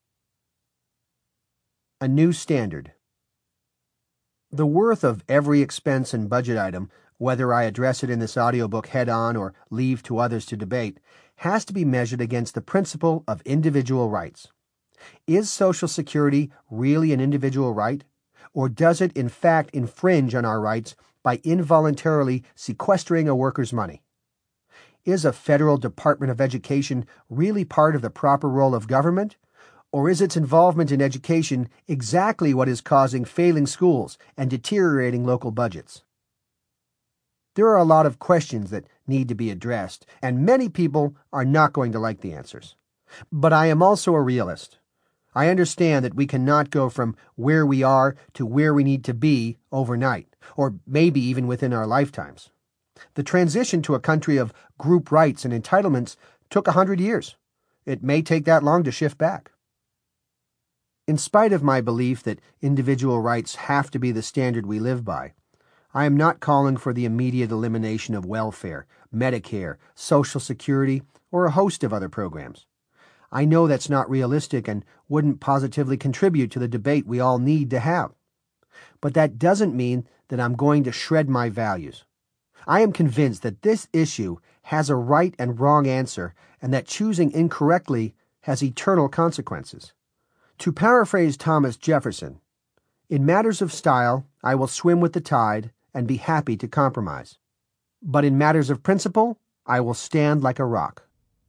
A new standard. The worth of every expense and budget item, whether I address it in this audiobook head-on or leave to others to debate, has to be measured against the principle of individual rights. Is Social Security really an individual right, or does it in fact infringe on our rights by involuntarily sequestering a worker's money? Is a federal Department of Education really part of the proper role of government, or is its involvement in education exactly what is causing failing schools and deteriorating local budgets? There are a lot of questions that need to be addressed, and many people are not going to like the answers. But I am also a realist. I understand that we cannot go from where we are to where we need to be overnight, or maybe even within our lifetimes. The transition to a country of group rights and entitlements took a hundred years. It may take that long to shift back. In spite of my belief that individual rights have to be the standard we live by, I am not calling for the immediate elimination of welfare, Medicare, Social Security, or a host of other programs. I know that's not realistic and wouldn't positively contribute to the debate we all need to have. But that doesn't mean that I'm going to shred my values. I am convinced that this issue has a right and wrong answer and that choosing incorrectly has eternal consequences. To paraphrase Thomas Jefferson, in matters of style, I will swim with the tide and be happy to compromise. But in matters of principle, I will stand like a rock.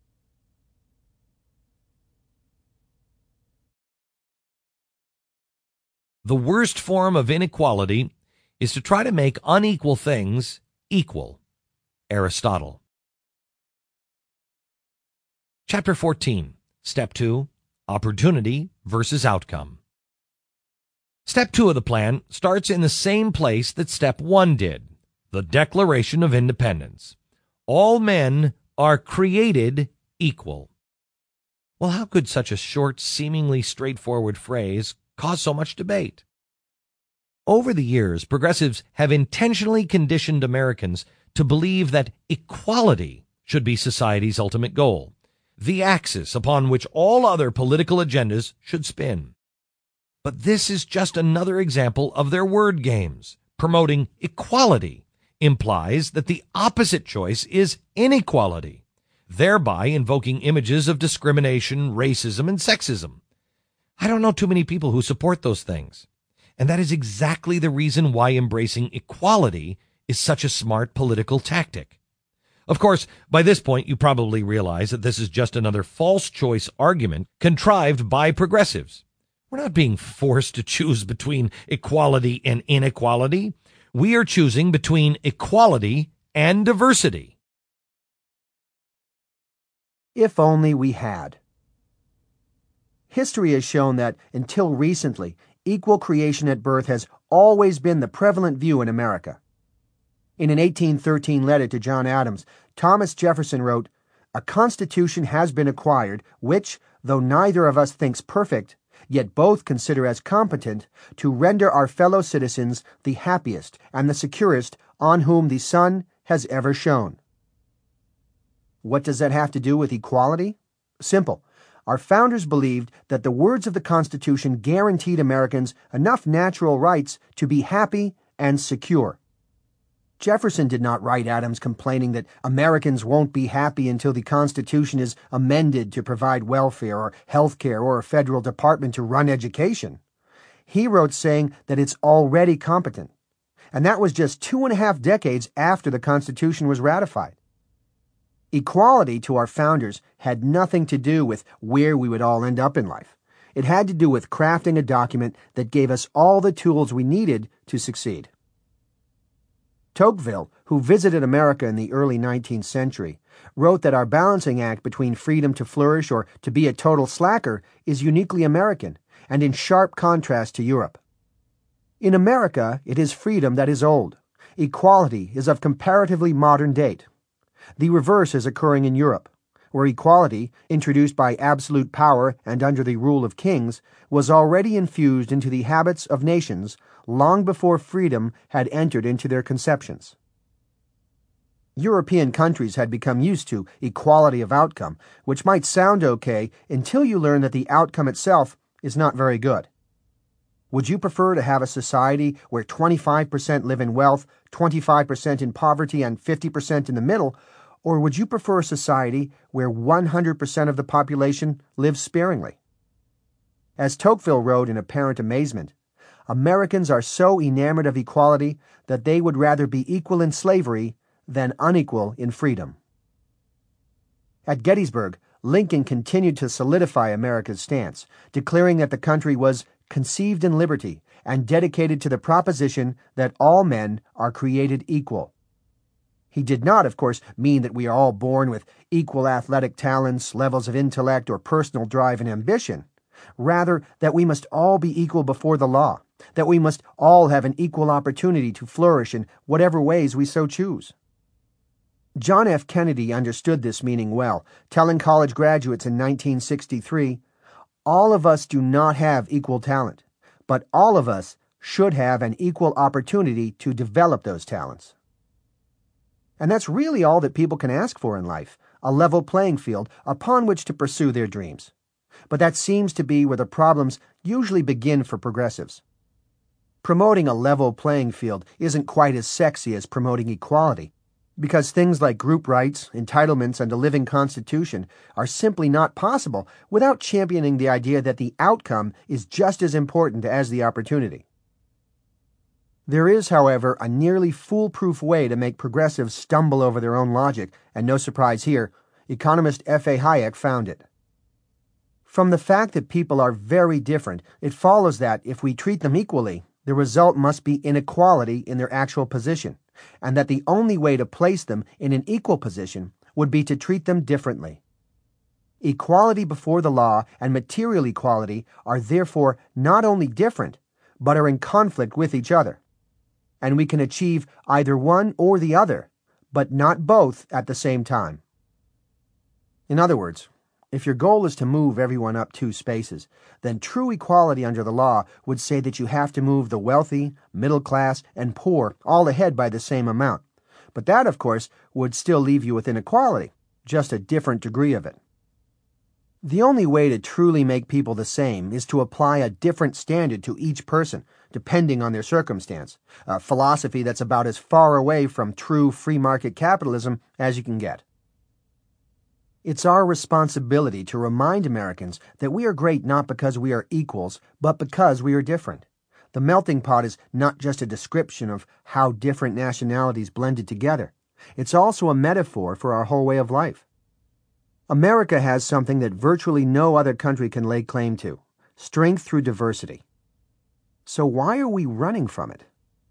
The worst form of inequality is to try to make unequal things equal. Aristotle. Chapter fourteen, Step two, Opportunity versus Outcome. Step two of the plan starts in the same place that Step one did, the Declaration of Independence. All men are created equal. Well, how could such a short, seemingly straightforward phrase cause so much debate? Over the years, progressives have intentionally conditioned Americans to believe that equality should be society's ultimate goal, the axis upon which all other political agendas should spin. But this is just another example of their word games. Promoting equality implies that the opposite choice is inequality, thereby invoking images of discrimination, racism, and sexism. I don't know too many people who support those things. And that is exactly the reason why embracing equality is such a smart political tactic. Of course, by this point, you probably realize that this is just another false choice argument contrived by progressives. We're not being forced to choose between equality and inequality. We are choosing between equality and diversity. If only we had. History has shown that, until recently, equal creation at birth has always been the prevalent view in America. In an eighteen thirteen letter to John Adams, Thomas Jefferson wrote, "A constitution has been acquired, which, though neither of us thinks perfect, yet both consider as competent to render our fellow citizens the happiest and the securest on whom the sun has ever shone." What does that have to do with equality? Simple. Our founders believed that the words of the Constitution guaranteed Americans enough natural rights to be happy and secure. Jefferson did not write Adams complaining that Americans won't be happy until the Constitution is amended to provide welfare or health care or a federal department to run education. He wrote saying that it's already competent. And that was just two and a half decades after the Constitution was ratified. Equality to our founders had nothing to do with where we would all end up in life. It had to do with crafting a document that gave us all the tools we needed to succeed. Tocqueville, who visited America in the early nineteenth century, wrote that our balancing act between freedom to flourish or to be a total slacker is uniquely American and in sharp contrast to Europe. In America, it is freedom that is old. Equality is of comparatively modern date. The reverse is occurring in Europe, where equality, introduced by absolute power and under the rule of kings, was already infused into the habits of nations long before freedom had entered into their conceptions. European countries had become used to equality of outcome, which might sound okay until you learn that the outcome itself is not very good. Would you prefer to have a society where twenty-five percent live in wealth, twenty-five percent in poverty, and fifty percent in the middle, or would you prefer a society where one hundred percent of the population lives sparingly? As Tocqueville wrote in apparent amazement, Americans are so enamored of equality that they would rather be equal in slavery than unequal in freedom. At Gettysburg, Lincoln continued to solidify America's stance, declaring that the country was conceived in liberty and dedicated to the proposition that all men are created equal. He did not, of course, mean that we are all born with equal athletic talents, levels of intellect, or personal drive and ambition. Rather, that we must all be equal before the law, that we must all have an equal opportunity to flourish in whatever ways we so choose. John F. Kennedy understood this meaning well, telling college graduates in nineteen sixty-three, "All of us do not have equal talent, but all of us should have an equal opportunity to develop those talents." And that's really all that people can ask for in life, a level playing field upon which to pursue their dreams. But that seems to be where the problems usually begin for progressives. Promoting a level playing field isn't quite as sexy as promoting equality, because things like group rights, entitlements, and a living constitution are simply not possible without championing the idea that the outcome is just as important as the opportunity. There is, however, a nearly foolproof way to make progressives stumble over their own logic, and no surprise here, economist F A Hayek found it. From the fact that people are very different, it follows that if we treat them equally, the result must be inequality in their actual position, and that the only way to place them in an equal position would be to treat them differently. Equality before the law and material equality are therefore not only different, but are in conflict with each other. And we can achieve either one or the other, but not both at the same time. In other words, If your goal is to move everyone up two spaces, then true equality under the law would say that you have to move the wealthy, middle class, and poor all ahead by the same amount. But that, of course, would still leave you with inequality, just a different degree of it. The only way to truly make people the same is to apply a different standard to each person, depending on their circumstance, a philosophy that's about as far away from true free market capitalism as you can get. It's our responsibility to remind Americans that we are great not because we are equals, but because we are different. The melting pot is not just a description of how different nationalities blended together. It's also a metaphor for our whole way of life. America has something that virtually no other country can lay claim to: strength through diversity. So why are we running from it?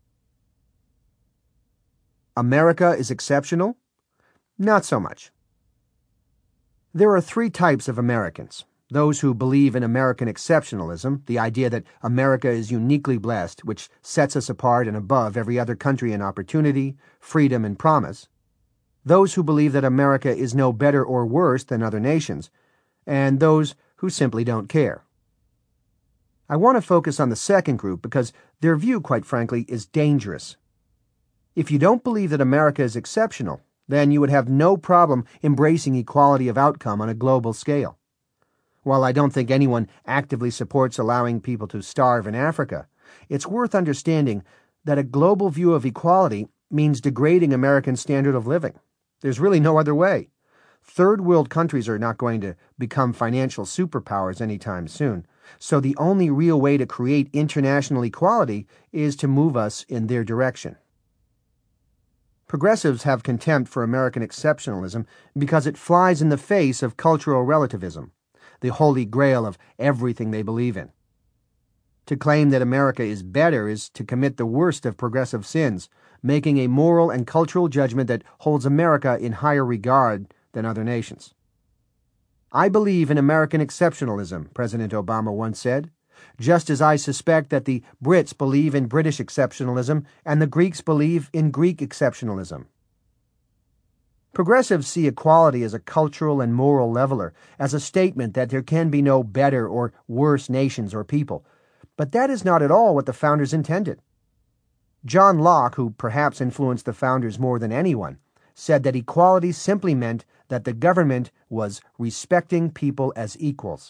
America is exceptional? Not so much. There are three types of Americans: those who believe in American exceptionalism, the idea that America is uniquely blessed, which sets us apart and above every other country in opportunity, freedom, and promise; those who believe that America is no better or worse than other nations; and those who simply don't care. I want to focus on the second group because their view, quite frankly, is dangerous. If you don't believe that America is exceptional, then you would have no problem embracing equality of outcome on a global scale. While I don't think anyone actively supports allowing people to starve in Africa, it's worth understanding that a global view of equality means degrading American standard of living. There's really no other way. Third world countries are not going to become financial superpowers anytime soon, so the only real way to create international equality is to move us in their direction. Progressives have contempt for American exceptionalism because it flies in the face of cultural relativism, the holy grail of everything they believe in. To claim that America is better is to commit the worst of progressive sins, making a moral and cultural judgment that holds America in higher regard than other nations. "I believe in American exceptionalism," President Obama once said, "just as I suspect that the Brits believe in British exceptionalism and the Greeks believe in Greek exceptionalism." Progressives see equality as a cultural and moral leveler, as a statement that there can be no better or worse nations or people. But that is not at all what the founders intended. John Locke, who perhaps influenced the founders more than anyone, said that equality simply meant that the government was respecting people as equals.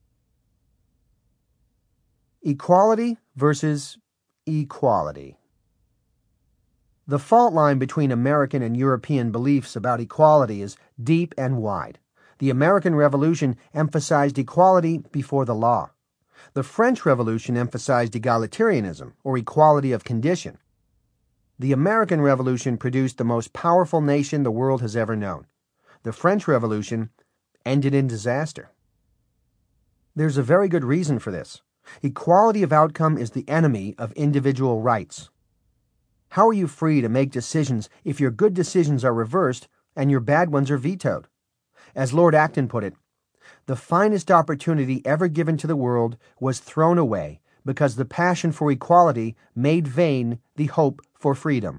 Equality versus equality. The fault line between American and European beliefs about equality is deep and wide. The American Revolution emphasized equality before the law. The French Revolution emphasized egalitarianism, or equality of condition. The American Revolution produced the most powerful nation the world has ever known. The French Revolution ended in disaster. There's a very good reason for this. Equality of outcome is the enemy of individual rights. How are you free to make decisions if your good decisions are reversed and your bad ones are vetoed? As Lord Acton put it, the finest opportunity ever given to the world was thrown away because the passion for equality made vain the hope for freedom.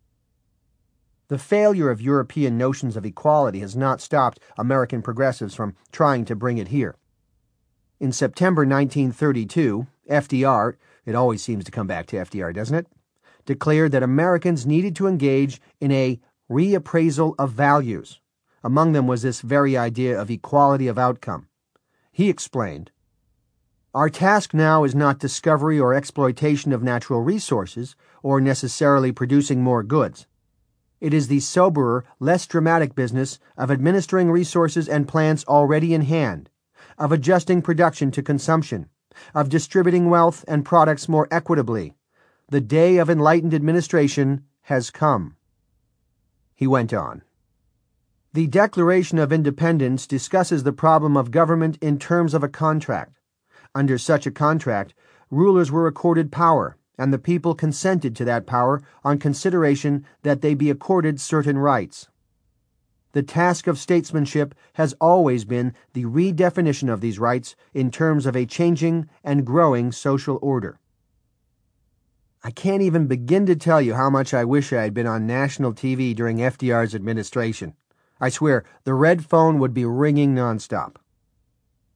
The failure of European notions of equality has not stopped American progressives from trying to bring it here. In September nineteen thirty-two, F D R, it always seems to come back to F D R, doesn't it, declared that Americans needed to engage in a reappraisal of values. Among them was this very idea of equality of outcome. He explained, "Our task now is not discovery or exploitation of natural resources, or necessarily producing more goods. It is the soberer, less dramatic business of administering resources and plants already in hand, of adjusting production to consumption, of distributing wealth and products more equitably. The day of enlightened administration has come." He went on. The Declaration of Independence discusses the problem of government in terms of a contract. Under such a contract, rulers were accorded power, and the people consented to that power on consideration that they be accorded certain rights. The task of statesmanship has always been the redefinition of these rights in terms of a changing and growing social order. I can't even begin to tell you how much I wish I had been on national T V during F D R's administration. I swear, the red phone would be ringing nonstop.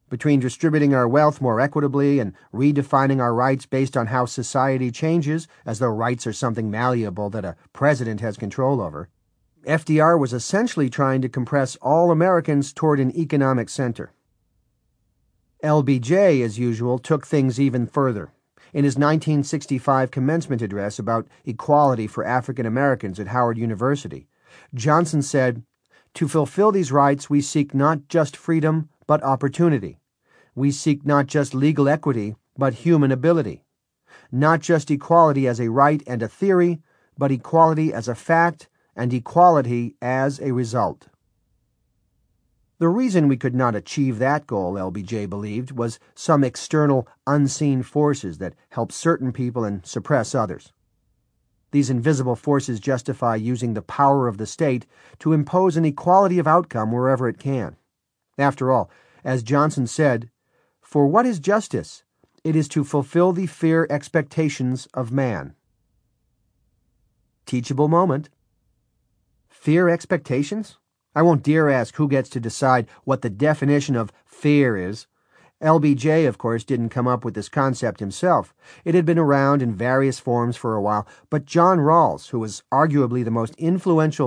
Between distributing our wealth more equitably and redefining our rights based on how society changes, as though rights are something malleable that a president has control over, F D R was essentially trying to compress all Americans toward an economic center. L B J, as usual, took things even further. In his nineteen sixty-five commencement address about equality for African Americans at Howard University, Johnson said, "To fulfill these rights, we seek not just freedom, but opportunity. We seek not just legal equity, but human ability. Not just equality as a right and a theory, but equality as a fact and equality as a result." The reason we could not achieve that goal, L B J believed, was some external, unseen forces that help certain people and suppress others. These invisible forces justify using the power of the state to impose an equality of outcome wherever it can. After all, as Johnson said, "For what is justice? It is to fulfill the fair expectations of man." Teachable moment. Fair expectations? I won't dare ask who gets to decide what the definition of fair is. L B J, of course, didn't come up with this concept himself. It had been around in various forms for a while, but John Rawls, who was arguably the most influential